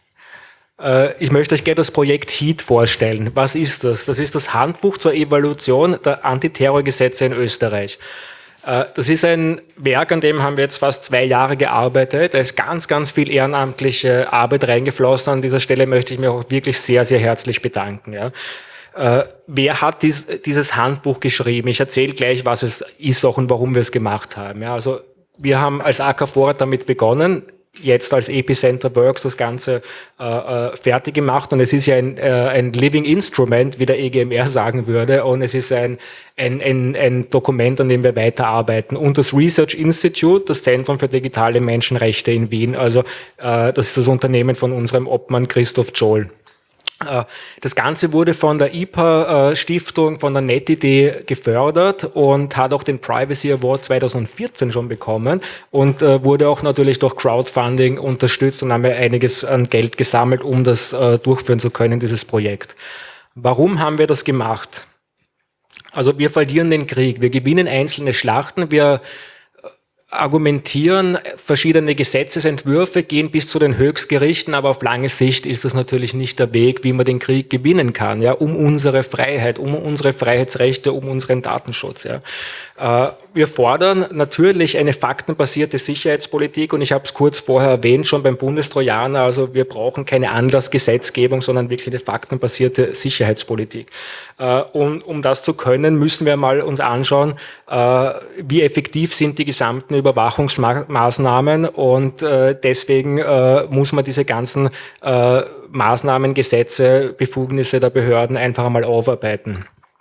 [SPEAKER 5] ich möchte euch gerne das Projekt HEAT vorstellen. Was ist das? Das ist das Handbuch zur Evaluation der Antiterrorgesetze in Österreich. Das ist ein Werk, an dem haben wir jetzt fast 2 Jahre gearbeitet. Da ist ganz, ganz viel ehrenamtliche Arbeit reingeflossen. An dieser Stelle möchte ich mich auch wirklich sehr, sehr herzlich bedanken. Ja. Wer hat dieses Handbuch geschrieben? Ich erzähle gleich, was es ist auch und warum wir es gemacht haben. Ja, also wir haben als AK Vorrat damit begonnen, jetzt als Epicenter Works das Ganze fertig gemacht, und es ist ja ein Living Instrument, wie der EGMR sagen würde, und es ist ein Dokument, an dem wir weiterarbeiten. Und das Research Institute, das Zentrum für digitale Menschenrechte in Wien, also das ist das Unternehmen von unserem Obmann Christoph Joel. Das Ganze wurde von der IPA-Stiftung, von der NetID gefördert und hat auch den Privacy Award 2014 schon bekommen und wurde auch natürlich durch Crowdfunding unterstützt und haben wir einiges an Geld gesammelt, um das durchführen zu können, dieses Projekt. Warum haben wir das gemacht? Also wir verlieren den Krieg, wir gewinnen einzelne Schlachten, wir argumentieren verschiedene Gesetzesentwürfe, gehen bis zu den Höchstgerichten, aber auf lange Sicht ist das natürlich nicht der Weg, wie man den Krieg gewinnen kann, ja, um unsere Freiheit, um unsere Freiheitsrechte, um unseren Datenschutz. Ja. Wir fordern natürlich eine faktenbasierte Sicherheitspolitik, und ich habe es kurz vorher erwähnt, schon beim Bundestrojaner, also wir brauchen keine Anlassgesetzgebung, sondern wirklich eine faktenbasierte Sicherheitspolitik. Um das zu können, müssen wir mal uns anschauen, wie effektiv sind die gesamten Überwachungsmaßnahmen, und deswegen muss man diese ganzen Maßnahmen, Gesetze, Befugnisse der Behörden einfach einmal aufarbeiten.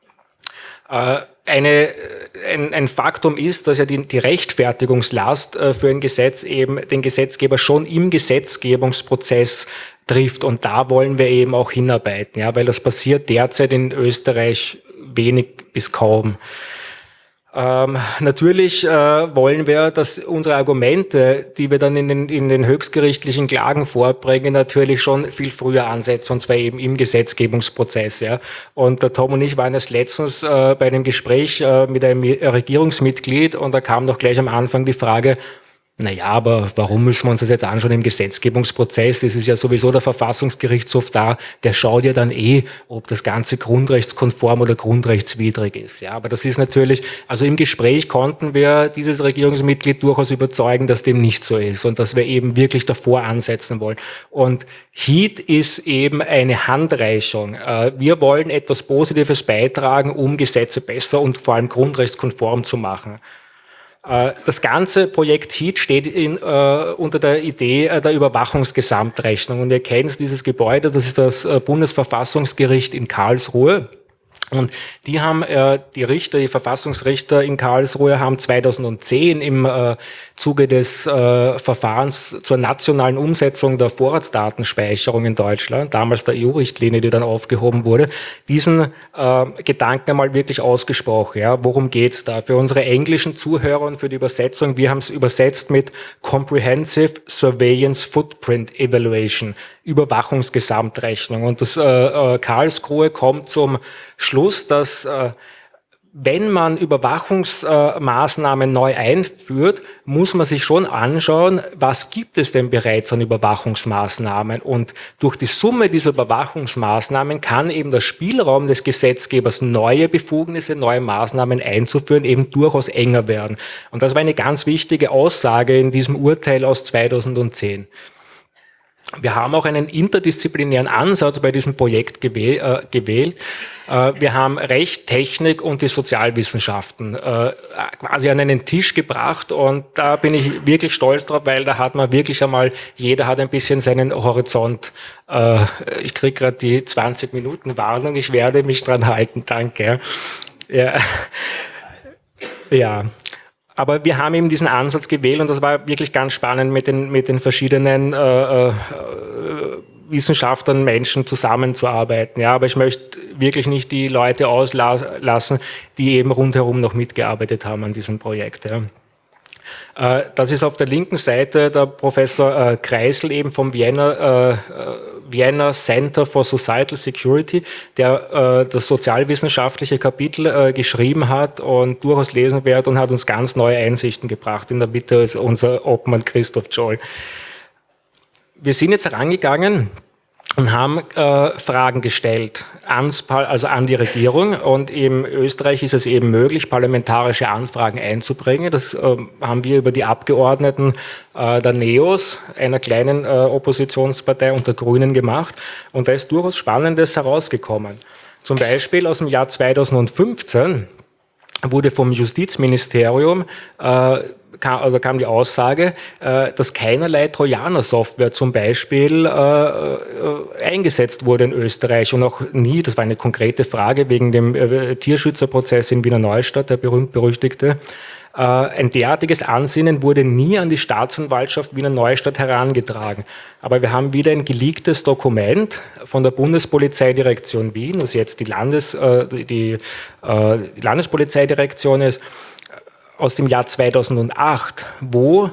[SPEAKER 5] Ein Faktum ist, dass ja die Rechtfertigungslast für ein Gesetz eben den Gesetzgeber schon im Gesetzgebungsprozess trifft, und da wollen wir eben auch hinarbeiten, ja, weil das passiert derzeit in Österreich wenig bis kaum. Natürlich wollen wir, dass unsere Argumente, die wir dann in den höchstgerichtlichen Klagen vorbringen, natürlich schon viel früher ansetzen, und zwar eben im Gesetzgebungsprozess. Ja. Und der Tom und ich waren erst letztens bei einem Gespräch mit einem Regierungsmitglied, und da kam doch gleich am Anfang die Frage, naja, aber warum müssen wir uns das jetzt anschauen im Gesetzgebungsprozess? Es ist ja sowieso der Verfassungsgerichtshof da, der schaut ja dann ob das Ganze grundrechtskonform oder grundrechtswidrig ist. Ja, aber das ist natürlich, also im Gespräch konnten wir dieses Regierungsmitglied durchaus überzeugen, dass dem nicht so ist und dass wir eben wirklich davor ansetzen wollen. Und HEAT ist eben eine Handreichung. Wir wollen etwas Positives beitragen, um Gesetze besser und vor allem grundrechtskonform zu machen. Das ganze Projekt HEAT steht unter der Idee der Überwachungsgesamtrechnung. Und ihr kennt dieses Gebäude, das ist das Bundesverfassungsgericht in Karlsruhe. Und die haben die Verfassungsrichter in Karlsruhe haben 2010 im Zuge des Verfahrens zur nationalen Umsetzung der Vorratsdatenspeicherung in Deutschland, damals der EU-Richtlinie, die dann aufgehoben wurde, diesen Gedanken einmal wirklich ausgesprochen. Ja, worum geht's da? Für unsere englischen Zuhörer und für die Übersetzung, wir haben es übersetzt mit Comprehensive Surveillance Footprint Evaluation, Überwachungsgesamtrechnung. Und das Karlsruhe kommt zum Schluss, dass wenn man Überwachungsmaßnahmen neu einführt, muss man sich schon anschauen, was gibt es denn bereits an Überwachungsmaßnahmen. Und durch die Summe dieser Überwachungsmaßnahmen kann eben der Spielraum des Gesetzgebers, neue Befugnisse, neue Maßnahmen einzuführen, eben durchaus enger werden. Und das war eine ganz wichtige Aussage in diesem Urteil aus 2010. Wir haben auch einen interdisziplinären Ansatz bei diesem Projekt gewählt. Wir haben Recht, Technik und die Sozialwissenschaften quasi an einen Tisch gebracht, und da bin ich wirklich stolz drauf, weil da hat man wirklich einmal, jeder hat ein bisschen seinen Horizont. Ich kriege gerade die 20 Minuten Warnung, ich werde mich dran halten, danke. Ja. Ja. Aber wir haben eben diesen Ansatz gewählt, und das war wirklich ganz spannend, mit den verschiedenen Wissenschaftlern, Menschen zusammenzuarbeiten. Ja, aber ich möchte wirklich nicht die Leute auslassen, die eben rundherum noch mitgearbeitet haben an diesem Projekt. Ja. Das ist auf der linken Seite der Professor Kreisel eben vom Vienna Center for Societal Security, der das sozialwissenschaftliche Kapitel geschrieben hat und durchaus lesenswert, und hat uns ganz neue Einsichten gebracht. In der Mitte ist unser Obmann Christoph Joll. Wir sind jetzt herangegangen und haben Fragen gestellt an die Regierung, und in Österreich ist es eben möglich, parlamentarische Anfragen einzubringen. Das haben wir über die Abgeordneten der NEOS, einer kleinen Oppositionspartei, und der Grünen gemacht, und da ist durchaus Spannendes herausgekommen. Zum Beispiel aus dem Jahr 2015 wurde vom Justizministerium kam die Aussage, dass keinerlei Trojaner-Software zum Beispiel eingesetzt wurde in Österreich, und auch nie, das war eine konkrete Frage wegen dem Tierschützerprozess in Wiener Neustadt, der berühmt-berüchtigte. Ein derartiges Ansinnen wurde nie an die Staatsanwaltschaft Wiener Neustadt herangetragen. Aber wir haben wieder ein geleaktes Dokument von der Bundespolizeidirektion Wien, das jetzt die Landespolizeidirektion ist, aus dem Jahr 2008, wo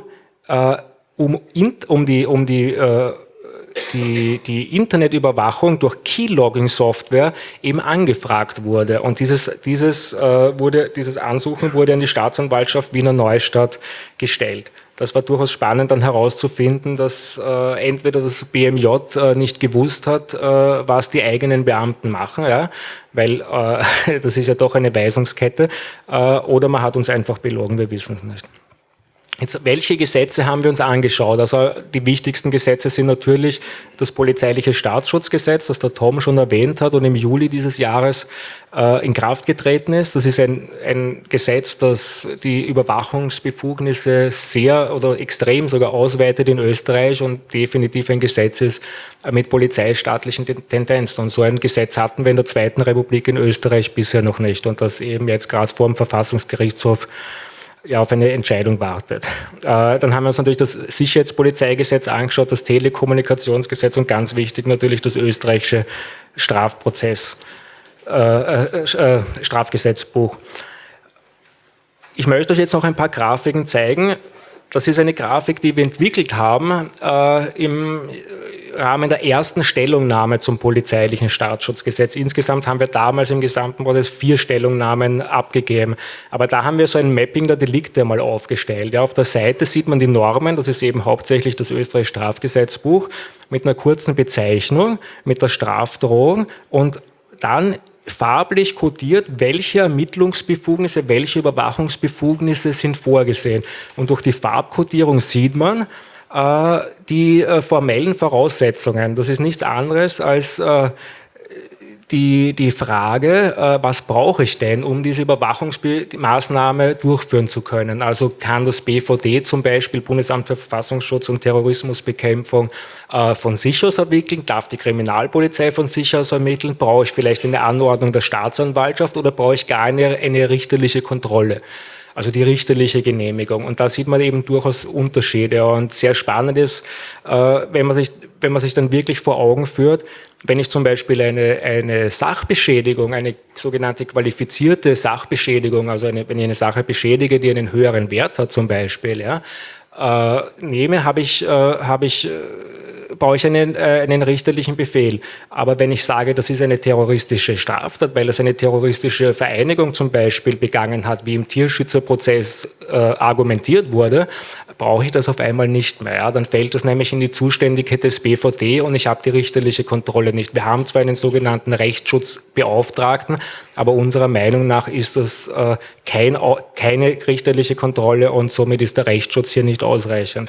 [SPEAKER 5] die Internetüberwachung durch Keylogging-Software eben angefragt wurde. Und dieses Ansuchen wurde an die Staatsanwaltschaft Wiener Neustadt gestellt. Das war durchaus spannend, dann herauszufinden, dass entweder das BMJ nicht gewusst hat, was die eigenen Beamten machen, ja, weil das ist ja doch eine Weisungskette, oder man hat uns einfach belogen, wir wissen es nicht. Jetzt, welche Gesetze haben wir uns angeschaut? Also die wichtigsten Gesetze sind natürlich das polizeiliche Staatsschutzgesetz, das der Tom schon erwähnt hat und im Juli dieses Jahres in Kraft getreten ist. Das ist ein Gesetz, das die Überwachungsbefugnisse sehr oder extrem sogar ausweitet in Österreich und definitiv ein Gesetz ist mit polizeistaatlichen Tendenzen. Und so ein Gesetz hatten wir in der Zweiten Republik in Österreich bisher noch nicht, und das eben jetzt gerade vor dem Verfassungsgerichtshof auf eine Entscheidung wartet. Dann haben wir uns natürlich das Sicherheitspolizeigesetz angeschaut, das Telekommunikationsgesetz und ganz wichtig natürlich das österreichische Strafgesetzbuch. Ich möchte euch jetzt noch ein paar Grafiken zeigen. Das ist eine Grafik, die wir entwickelt haben im Rahmen der ersten Stellungnahme zum polizeilichen Staatsschutzgesetz. Insgesamt haben wir damals im gesamten Prozess 4 Stellungnahmen abgegeben. Aber da haben wir so ein Mapping der Delikte mal aufgestellt. Ja, auf der Seite sieht man die Normen, das ist eben hauptsächlich das österreichische Strafgesetzbuch, mit einer kurzen Bezeichnung, mit der Strafdrohung und dann farblich kodiert, welche Ermittlungsbefugnisse, welche Überwachungsbefugnisse sind vorgesehen. Und durch die Farbkodierung sieht man die formellen Voraussetzungen. Das ist nichts anderes als die Frage, was brauche ich denn, um diese Überwachungsmaßnahme durchführen zu können? Also kann das BVD zum Beispiel, Bundesamt für Verfassungsschutz und Terrorismusbekämpfung, von sich aus ermitteln? Darf die Kriminalpolizei von sich aus ermitteln? Brauche ich vielleicht eine Anordnung der Staatsanwaltschaft oder brauche ich gar eine richterliche Kontrolle? Also die richterliche Genehmigung. Und da sieht man eben durchaus Unterschiede. Und sehr spannend ist, wenn man sich dann wirklich vor Augen führt, wenn ich zum Beispiel eine Sachbeschädigung, eine sogenannte qualifizierte Sachbeschädigung, also wenn ich eine Sache beschädige, die einen höheren Wert hat zum Beispiel, ja, nehme, brauche ich einen richterlichen Befehl. Aber wenn ich sage, das ist eine terroristische Straftat, weil es eine terroristische Vereinigung zum Beispiel begangen hat, wie im Tierschützerprozess argumentiert wurde, brauche ich das auf einmal nicht mehr. Ja? Dann fällt das nämlich in die Zuständigkeit des BVD und ich habe die richterliche Kontrolle nicht. Wir haben zwar einen sogenannten Rechtsschutzbeauftragten, aber unserer Meinung nach ist das keine richterliche Kontrolle und somit ist der Rechtsschutz hier nicht ausreichend.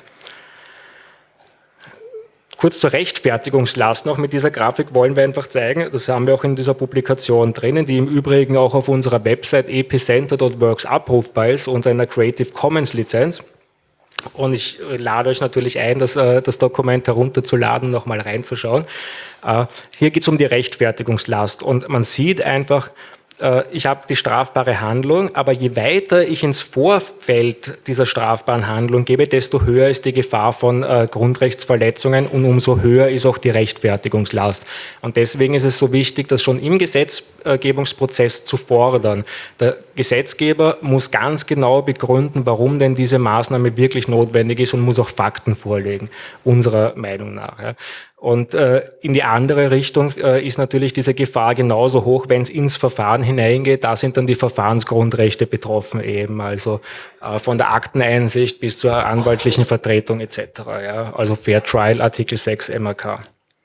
[SPEAKER 5] Kurz zur Rechtfertigungslast noch. Mit dieser Grafik wollen wir einfach zeigen, das haben wir auch in dieser Publikation drinnen, die im Übrigen auch auf unserer Website epicenter.works abrufbar ist unter einer Creative Commons Lizenz. Und ich lade euch natürlich ein, das Dokument herunterzuladen, nochmal reinzuschauen. Hier geht es um die Rechtfertigungslast und man sieht einfach, ich habe die strafbare Handlung, aber je weiter ich ins Vorfeld dieser strafbaren Handlung gebe, desto höher ist die Gefahr von Grundrechtsverletzungen und umso höher ist auch die Rechtfertigungslast. Und deswegen ist es so wichtig, das schon im Gesetzgebungsprozess zu fordern. Der Gesetzgeber muss ganz genau begründen, warum denn diese Maßnahme wirklich notwendig ist und muss auch Fakten vorlegen, unserer Meinung nach. Ja. Und in die andere Richtung ist natürlich diese Gefahr genauso hoch, wenn es ins Verfahren hineingeht. Da sind dann die Verfahrensgrundrechte betroffen eben, also von der Akteneinsicht bis zur anwaltlichen Vertretung etc. Ja, also Fair Trial, Artikel 6 MRK.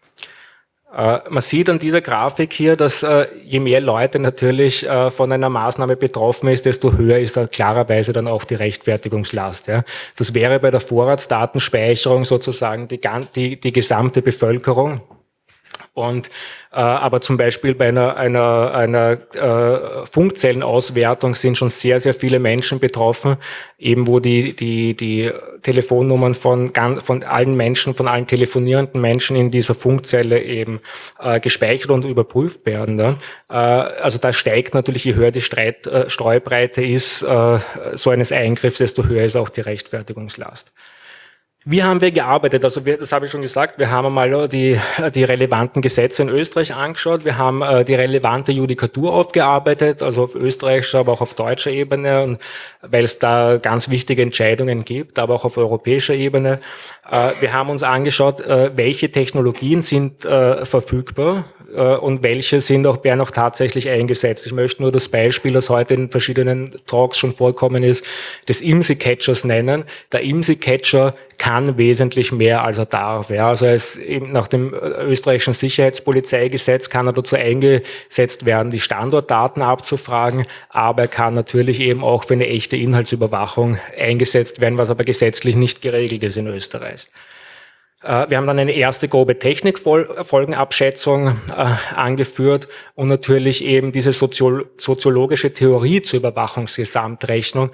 [SPEAKER 5] Man sieht an dieser Grafik hier, dass je mehr Leute natürlich von einer Maßnahme betroffen ist, desto höher ist klarerweise dann auch die Rechtfertigungslast. Ja. Das wäre bei der Vorratsdatenspeicherung sozusagen die gesamte Bevölkerung. Und aber zum Beispiel bei einer Funkzellenauswertung sind schon sehr, sehr viele Menschen betroffen, eben wo die Telefonnummern von allen Menschen, von allen telefonierenden Menschen in dieser Funkzelle eben gespeichert und überprüft werden. Dann. Also da steigt natürlich, je höher die Streubreite ist, so eines Eingriffs, desto höher ist auch die Rechtfertigungslast. Wie haben wir gearbeitet? Also das habe ich schon gesagt, wir haben einmal die relevanten Gesetze in Österreich angeschaut, wir haben die relevante Judikatur aufgearbeitet, also auf österreichischer, aber auch auf deutscher Ebene, und weil es da ganz wichtige Entscheidungen gibt, aber auch auf europäischer Ebene. Wir haben uns angeschaut, welche Technologien sind verfügbar und welche werden auch tatsächlich eingesetzt. Ich möchte nur das Beispiel, das heute in verschiedenen Talks schon vorkommen ist, des IMSI-Catchers nennen. Der IMSI-Catcher kann wesentlich mehr, als er darf. Ja, also nach dem österreichischen Sicherheitspolizeigesetz kann er dazu eingesetzt werden, die Standortdaten abzufragen, aber er kann natürlich eben auch für eine echte Inhaltsüberwachung eingesetzt werden, was aber gesetzlich nicht geregelt ist in Österreich. Wir haben dann eine erste grobe Technikfolgenabschätzung angeführt und natürlich eben diese soziologische Theorie zur Überwachungsgesamtrechnung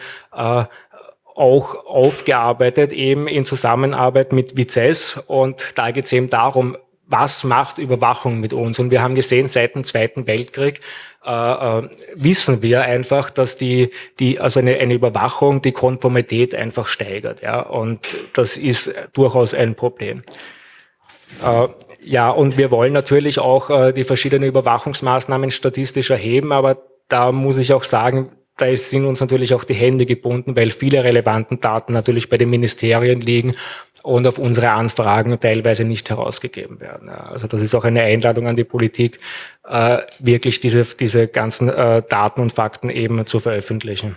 [SPEAKER 5] auch aufgearbeitet, eben in Zusammenarbeit mit Vizes. Und da geht es eben darum, was macht Überwachung mit uns? Und wir haben gesehen, seit dem Zweiten Weltkrieg wissen wir einfach, dass also eine Überwachung die Konformität einfach steigert. Ja? Und das ist durchaus ein Problem. Ja, und wir wollen natürlich auch die verschiedenen Überwachungsmaßnahmen statistisch erheben, aber da muss ich auch sagen, da sind uns natürlich auch die Hände gebunden, weil viele relevanten Daten natürlich bei den Ministerien liegen und auf unsere Anfragen teilweise nicht herausgegeben werden. Also das ist auch eine Einladung an die Politik, wirklich diese ganzen Daten und Fakten eben zu veröffentlichen.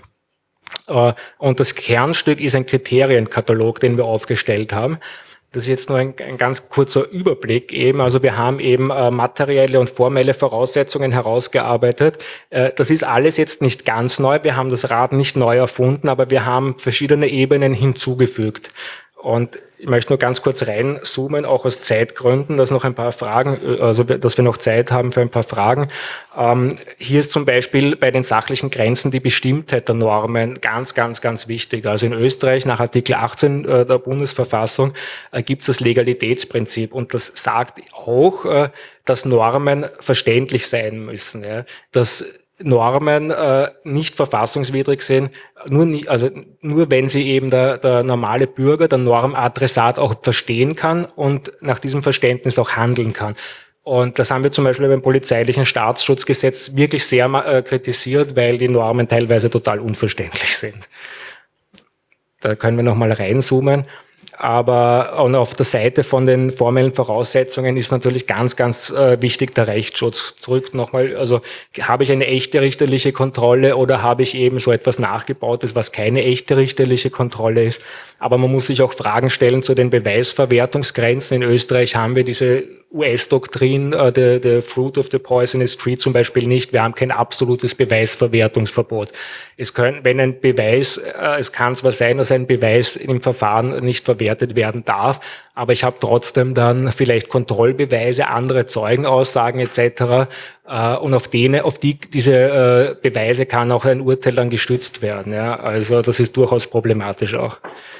[SPEAKER 5] Und das Kernstück ist ein Kriterienkatalog, den wir aufgestellt haben. Das ist jetzt nur ein ganz kurzer Überblick eben. Also wir haben eben materielle und formelle Voraussetzungen herausgearbeitet. Das ist alles jetzt nicht ganz neu. Wir haben das Rad nicht neu erfunden, aber wir haben verschiedene Ebenen hinzugefügt. Und ich möchte nur ganz kurz reinzoomen, auch aus Zeitgründen, dass noch ein paar Fragen, also dass wir noch Zeit haben für ein paar Fragen. Hier ist zum Beispiel bei den sachlichen Grenzen die Bestimmtheit der Normen ganz, ganz, ganz wichtig. Also in Österreich nach Artikel 18 der Bundesverfassung gibt es das Legalitätsprinzip und das sagt auch, dass Normen verständlich sein müssen. Ja? Dass Normen nicht verfassungswidrig sind, nur wenn sie eben der normale Bürger, der Normadressat auch verstehen kann und nach diesem Verständnis auch handeln kann. Und das haben wir zum Beispiel beim polizeilichen Staatsschutzgesetz wirklich sehr kritisiert, weil die Normen teilweise total unverständlich sind. Da können wir nochmal reinzoomen. Aber und auf der Seite von den formellen Voraussetzungen ist natürlich ganz, ganz wichtig der Rechtsschutz. Zurück nochmal, also habe ich eine echte richterliche Kontrolle oder habe ich eben so etwas Nachgebautes, was keine echte richterliche Kontrolle ist. Aber man muss sich auch Fragen stellen zu den Beweisverwertungsgrenzen. In Österreich haben wir diese US-Doktrin, the fruit of the poisonous tree zum Beispiel nicht. Wir haben kein absolutes Beweisverwertungsverbot. Wenn ein Beweis, es kann zwar sein, dass ein Beweis im Verfahren nicht verwertet werden darf, aber ich habe trotzdem dann vielleicht Kontrollbeweise, andere Zeugenaussagen etc. Und auf diese Beweise kann auch ein Urteil dann gestützt werden. Ja? Also das ist durchaus problematisch auch.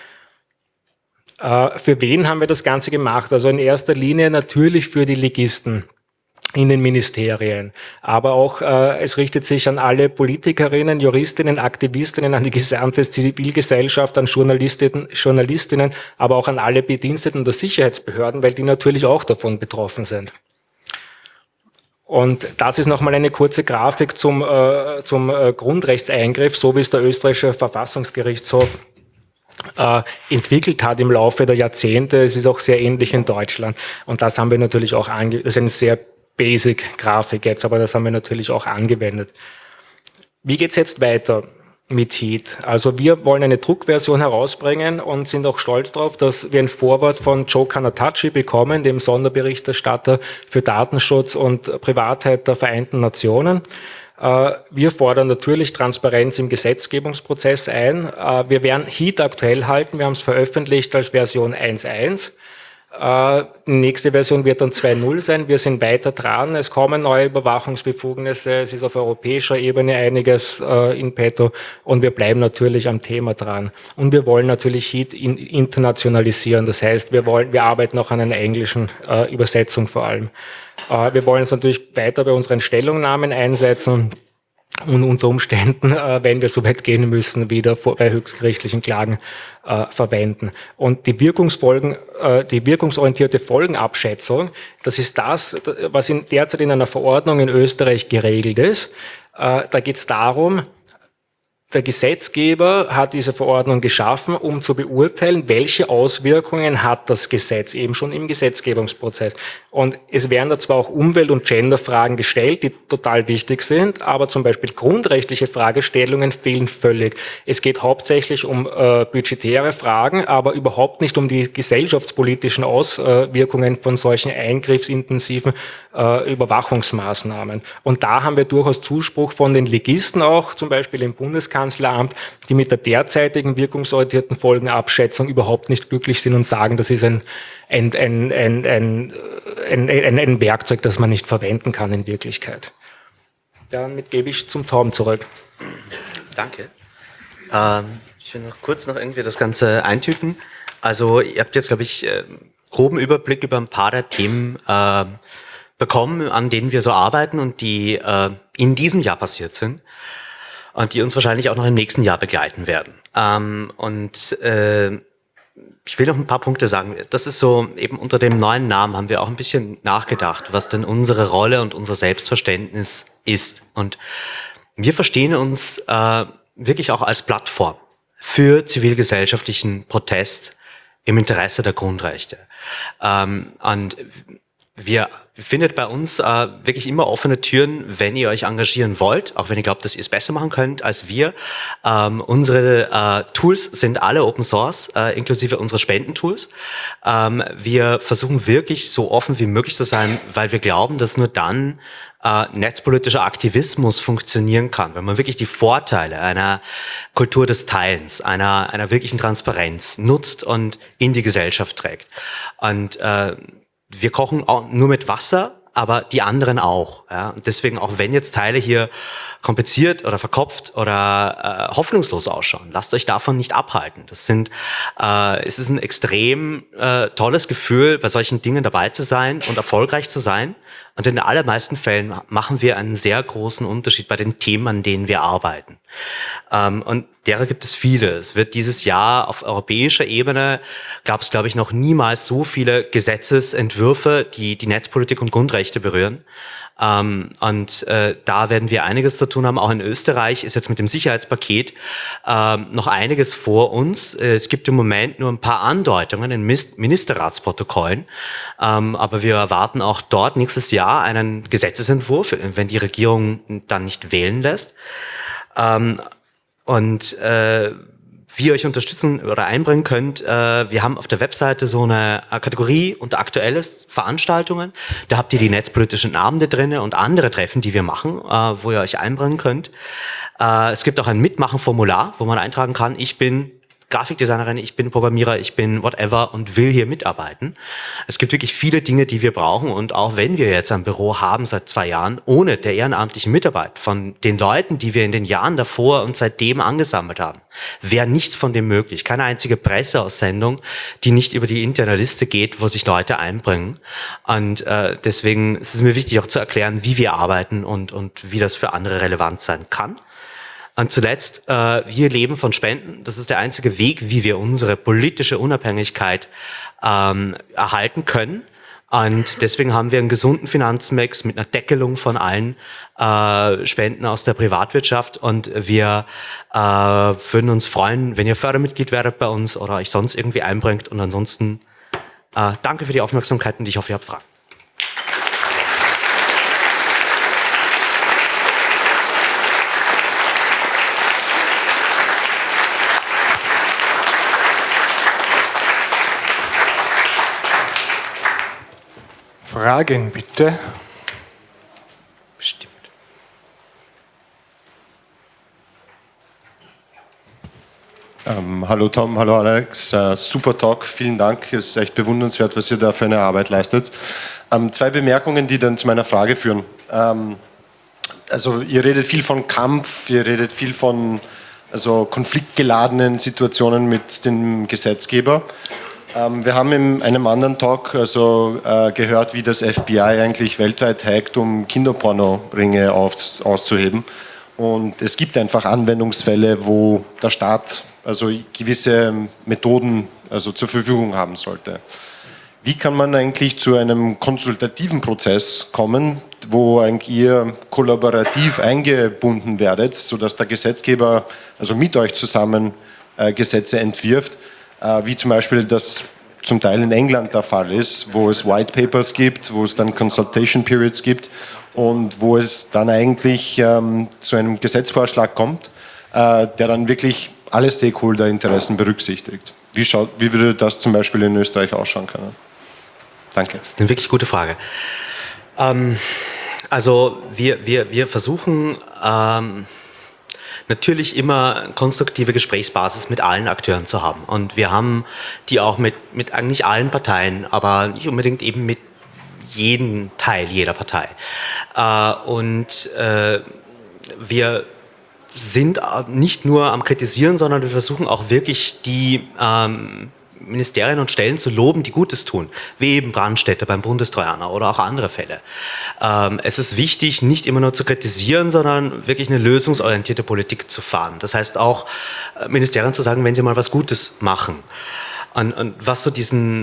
[SPEAKER 5] Für wen haben wir das Ganze gemacht? Also in erster Linie natürlich für die Ligisten in den Ministerien. Aber auch es richtet sich an alle Politikerinnen, Juristinnen, Aktivistinnen, an die gesamte Zivilgesellschaft, an Journalistinnen, aber auch an alle Bediensteten der Sicherheitsbehörden, weil die natürlich auch davon betroffen sind. Und das ist nochmal eine kurze Grafik zum Grundrechtseingriff, so wie es der österreichische Verfassungsgerichtshof entwickelt hat im Laufe der Jahrzehnte. Es ist auch sehr ähnlich in Deutschland. Und das haben wir natürlich auch das ist eine sehr Basic-Grafik jetzt, aber das haben wir natürlich auch angewendet. Wie geht's jetzt weiter mit HEAT? Also wir wollen eine Druckversion herausbringen und sind auch stolz darauf, dass wir ein Vorwort von Joe Kanatachi bekommen, dem Sonderberichterstatter für Datenschutz und Privatheit der Vereinten Nationen. Wir fordern natürlich Transparenz im Gesetzgebungsprozess ein. Wir werden HEAT aktuell halten. Wir haben es veröffentlicht als Version 1.1. Die nächste Version wird dann 2.0 sein. Wir sind weiter dran. Es kommen neue Überwachungsbefugnisse. Es ist auf europäischer Ebene einiges in petto. Und wir bleiben natürlich am Thema dran. Und wir wollen natürlich HEAT internationalisieren. Das heißt, wir arbeiten auch an einer englischen Übersetzung vor allem. Wir wollen uns natürlich weiter bei unseren Stellungnahmen einsetzen und unter Umständen, wenn wir so weit gehen müssen, wieder bei höchstgerichtlichen Klagen verwenden. Und die wirkungsorientierte Folgenabschätzung, das ist das, was derzeit in einer Verordnung in Österreich geregelt ist. Da geht es darum, der Gesetzgeber hat diese Verordnung geschaffen, um zu beurteilen, welche Auswirkungen hat das Gesetz eben schon im Gesetzgebungsprozess. Und es werden da zwar auch Umwelt- und Genderfragen gestellt, die total wichtig sind, aber zum Beispiel grundrechtliche Fragestellungen fehlen völlig. Es geht hauptsächlich um budgetäre Fragen, aber überhaupt nicht um die gesellschaftspolitischen Auswirkungen von solchen eingriffsintensiven Überwachungsmaßnahmen. Und da haben wir durchaus Zuspruch von den Ligisten auch, zum Beispiel im Bundeskanzleramt, die mit der derzeitigen wirkungsorientierten Folgenabschätzung überhaupt nicht glücklich sind und sagen, das ist ein Werkzeug, das man nicht verwenden kann in Wirklichkeit. Damit gebe ich zum Tom zurück.
[SPEAKER 2] Danke. Ich will noch kurz irgendwie das Ganze eintüten. Also ihr habt jetzt, glaube ich, groben Überblick über ein paar der Themen bekommen, an denen wir so arbeiten und die in diesem Jahr passiert sind und die uns wahrscheinlich auch noch im nächsten Jahr begleiten werden. Ich will noch ein paar Punkte sagen. Das ist so, eben unter dem neuen Namen haben wir auch ein bisschen nachgedacht, was denn unsere Rolle und unser Selbstverständnis ist. Und wir verstehen uns wirklich auch als Plattform für zivilgesellschaftlichen Protest im Interesse der Grundrechte. Und wir findet bei uns wirklich immer offene Türen, wenn ihr euch engagieren wollt, auch wenn ihr glaubt, dass ihr es besser machen könnt als wir. Unsere Tools sind alle Open Source, inklusive unsere Spendentools. Wir versuchen wirklich so offen wie möglich zu sein, weil wir glauben, dass nur dann netzpolitischer Aktivismus funktionieren kann, wenn man wirklich die Vorteile einer Kultur des Teilens, einer wirklichen Transparenz nutzt und in die Gesellschaft trägt. Und wir kochen auch nur mit Wasser, aber die anderen auch. Ja? Und deswegen, auch wenn jetzt Teile hier kompliziert oder verkopft oder hoffnungslos ausschauen, lasst euch davon nicht abhalten. Es ist ein extrem tolles Gefühl, bei solchen Dingen dabei zu sein und erfolgreich zu sein. Und in den allermeisten Fällen machen wir einen sehr großen Unterschied bei den Themen, an denen wir arbeiten. Und derer gibt es viele. Es wird dieses Jahr auf europäischer Ebene, gab es, glaube ich, noch niemals so viele Gesetzesentwürfe, die die Netzpolitik und Grundrechte berühren. Da werden wir einiges zu tun haben. Auch in Österreich ist jetzt mit dem Sicherheitspaket noch einiges vor uns. Es gibt im Moment nur ein paar Andeutungen in Ministerratsprotokollen, aber wir erwarten auch dort nächstes Jahr einen Gesetzesentwurf, wenn die Regierung dann nicht wählen lässt. Wie ihr euch unterstützen oder einbringen könnt, wir haben auf der Webseite so eine Kategorie unter Aktuelles Veranstaltungen. Da habt ihr die netzpolitischen Abende drinne und andere Treffen, die wir machen, wo ihr euch einbringen könnt. Es gibt auch ein Mitmachen-Formular, wo man eintragen kann, ich bin Grafikdesignerin, ich bin Programmierer, ich bin whatever und will hier mitarbeiten. Es gibt wirklich viele Dinge, die wir brauchen, und auch wenn wir jetzt ein Büro haben seit 2 Jahren, ohne der ehrenamtlichen Mitarbeit von den Leuten, die wir in den Jahren davor und seitdem angesammelt haben, wäre nichts von dem möglich. Keine einzige Presseaussendung, die nicht über die interne Liste geht, wo sich Leute einbringen. Und deswegen ist es mir wichtig auch zu erklären, wie wir arbeiten und wie das für andere relevant sein kann. Und zuletzt, wir leben von Spenden. Das ist der einzige Weg, wie wir unsere politische Unabhängigkeit erhalten können. Und deswegen haben wir einen gesunden Finanzmix mit einer Deckelung von allen Spenden aus der Privatwirtschaft. Und wir würden uns freuen, wenn ihr Fördermitglied werdet bei uns oder euch sonst irgendwie einbringt. Und ansonsten danke für die Aufmerksamkeit und ich hoffe, ihr habt Fragen.
[SPEAKER 1] Fragen bitte.
[SPEAKER 2] Bestimmt.
[SPEAKER 11] Hallo Tom, hallo Alex, super Talk, vielen Dank, es ist echt bewundernswert, was ihr da für eine Arbeit leistet. 2 Bemerkungen, die dann zu meiner Frage führen. Also ihr redet viel von Kampf, ihr redet viel von konfliktgeladenen Situationen mit dem Gesetzgeber. Wir haben in einem anderen Talk gehört, wie das FBI eigentlich weltweit hackt, um Kinderpornoringe auszuheben. Und es gibt einfach Anwendungsfälle, wo der Staat gewisse Methoden zur Verfügung haben sollte. Wie kann man eigentlich zu einem konsultativen Prozess kommen, wo ihr kollaborativ eingebunden werdet, sodass der Gesetzgeber mit euch zusammen Gesetze entwirft? Wie zum Beispiel das zum Teil in England der Fall ist, wo es White Papers gibt, wo es dann Consultation Periods gibt und wo es dann eigentlich zu einem Gesetzesvorschlag kommt, der dann wirklich alle Stakeholder-Interessen berücksichtigt. Wie würde das zum Beispiel in Österreich ausschauen können? Danke.
[SPEAKER 2] Das ist eine wirklich gute Frage. Wir versuchen natürlich immer konstruktive Gesprächsbasis mit allen Akteuren zu haben. Und wir haben die auch mit eigentlich allen Parteien, aber nicht unbedingt eben mit jedem Teil jeder Partei. Wir sind nicht nur am Kritisieren, sondern wir versuchen auch wirklich die Ministerien und Stellen zu loben, die Gutes tun, wie eben Brandstätter beim Bundestrojaner oder auch andere Fälle. Es ist wichtig, nicht immer nur zu kritisieren, sondern wirklich eine lösungsorientierte Politik zu fahren. Das heißt auch, Ministerien zu sagen, wenn sie mal was Gutes machen. Und was so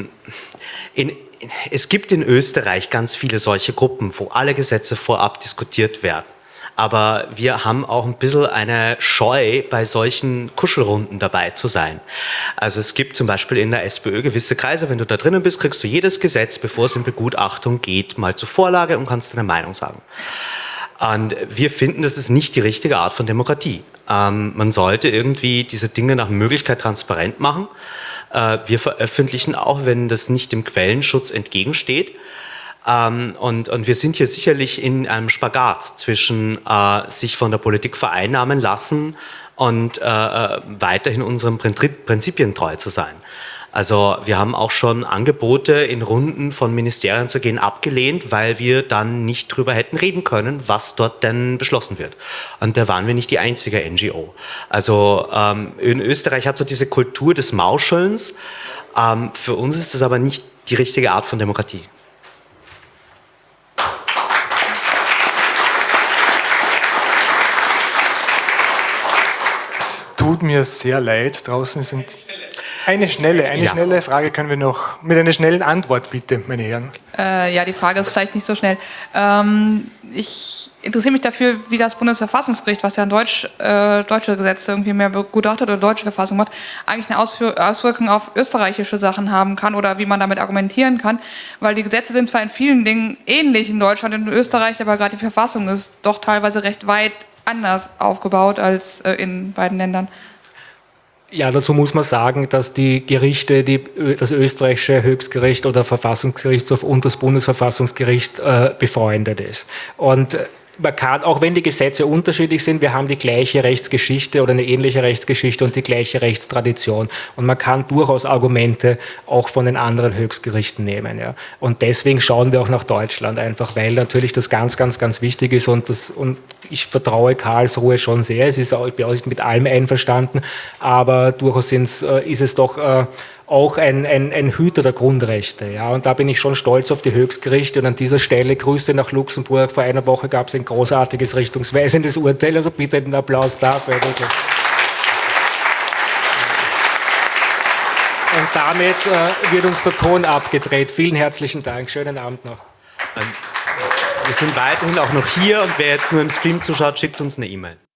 [SPEAKER 2] es gibt in Österreich ganz viele solche Gruppen, wo alle Gesetze vorab diskutiert werden. Aber wir haben auch ein bisschen eine Scheu, bei solchen Kuschelrunden dabei zu sein. Also es gibt zum Beispiel in der SPÖ gewisse Kreise, wenn du da drinnen bist, kriegst du jedes Gesetz, bevor es in Begutachtung geht, mal zur Vorlage und kannst deine Meinung sagen. Und wir finden, das ist nicht die richtige Art von Demokratie. Man sollte irgendwie diese Dinge nach Möglichkeit transparent machen. Wir veröffentlichen auch, wenn das nicht dem Quellenschutz entgegensteht. Und wir sind hier sicherlich in einem Spagat zwischen sich von der Politik vereinnahmen lassen und weiterhin unseren Prinzipien treu zu sein. Also wir haben auch schon Angebote in Runden von Ministerien zu gehen abgelehnt, weil wir dann nicht drüber hätten reden können, was dort denn beschlossen wird. Und da waren wir nicht die einzige NGO. Also in Österreich hat so diese Kultur des Mauschelns. Für uns ist das aber nicht die richtige Art von Demokratie.
[SPEAKER 1] Es tut mir sehr leid, draußen sind... Eine schnelle Frage können wir noch, mit einer schnellen Antwort bitte, meine Herren.
[SPEAKER 12] Ja, die Frage ist vielleicht nicht so schnell. Ich interessiere mich dafür, wie das Bundesverfassungsgericht, was ja deutsche Gesetze irgendwie mehr begutachtet oder deutsche Verfassung macht, eigentlich eine Auswirkung auf österreichische Sachen haben kann oder wie man damit argumentieren kann. Weil die Gesetze sind zwar in vielen Dingen ähnlich in Deutschland und in Österreich, aber gerade die Verfassung ist doch teilweise recht weit anders aufgebaut als in beiden Ländern.
[SPEAKER 5] Ja, dazu muss man sagen, dass die Gerichte, das österreichische Höchstgericht oder Verfassungsgerichtshof und das Bundesverfassungsgericht befreundet ist. Und man kann, auch wenn die Gesetze unterschiedlich sind, wir haben die gleiche Rechtsgeschichte oder eine ähnliche Rechtsgeschichte und die gleiche Rechtstradition. Und man kann durchaus Argumente auch von den anderen Höchstgerichten nehmen. Ja. Und deswegen schauen wir auch nach Deutschland einfach, weil natürlich das ganz, ganz, ganz wichtig ist und ich vertraue Karlsruhe schon sehr. Ich bin auch nicht mit allem einverstanden, aber durchaus ist es doch auch ein Hüter der Grundrechte. Ja. Und da bin ich schon stolz auf die Höchstgerichte. Und an dieser Stelle Grüße nach Luxemburg. Vor einer Woche gab es ein großartiges, richtungsweisendes Urteil. Also bitte einen Applaus dafür. Und damit wird uns der Ton abgedreht. Vielen herzlichen Dank. Schönen Abend noch.
[SPEAKER 2] Wir sind weiterhin auch noch hier und wer jetzt nur im Stream zuschaut, schickt uns eine E-Mail.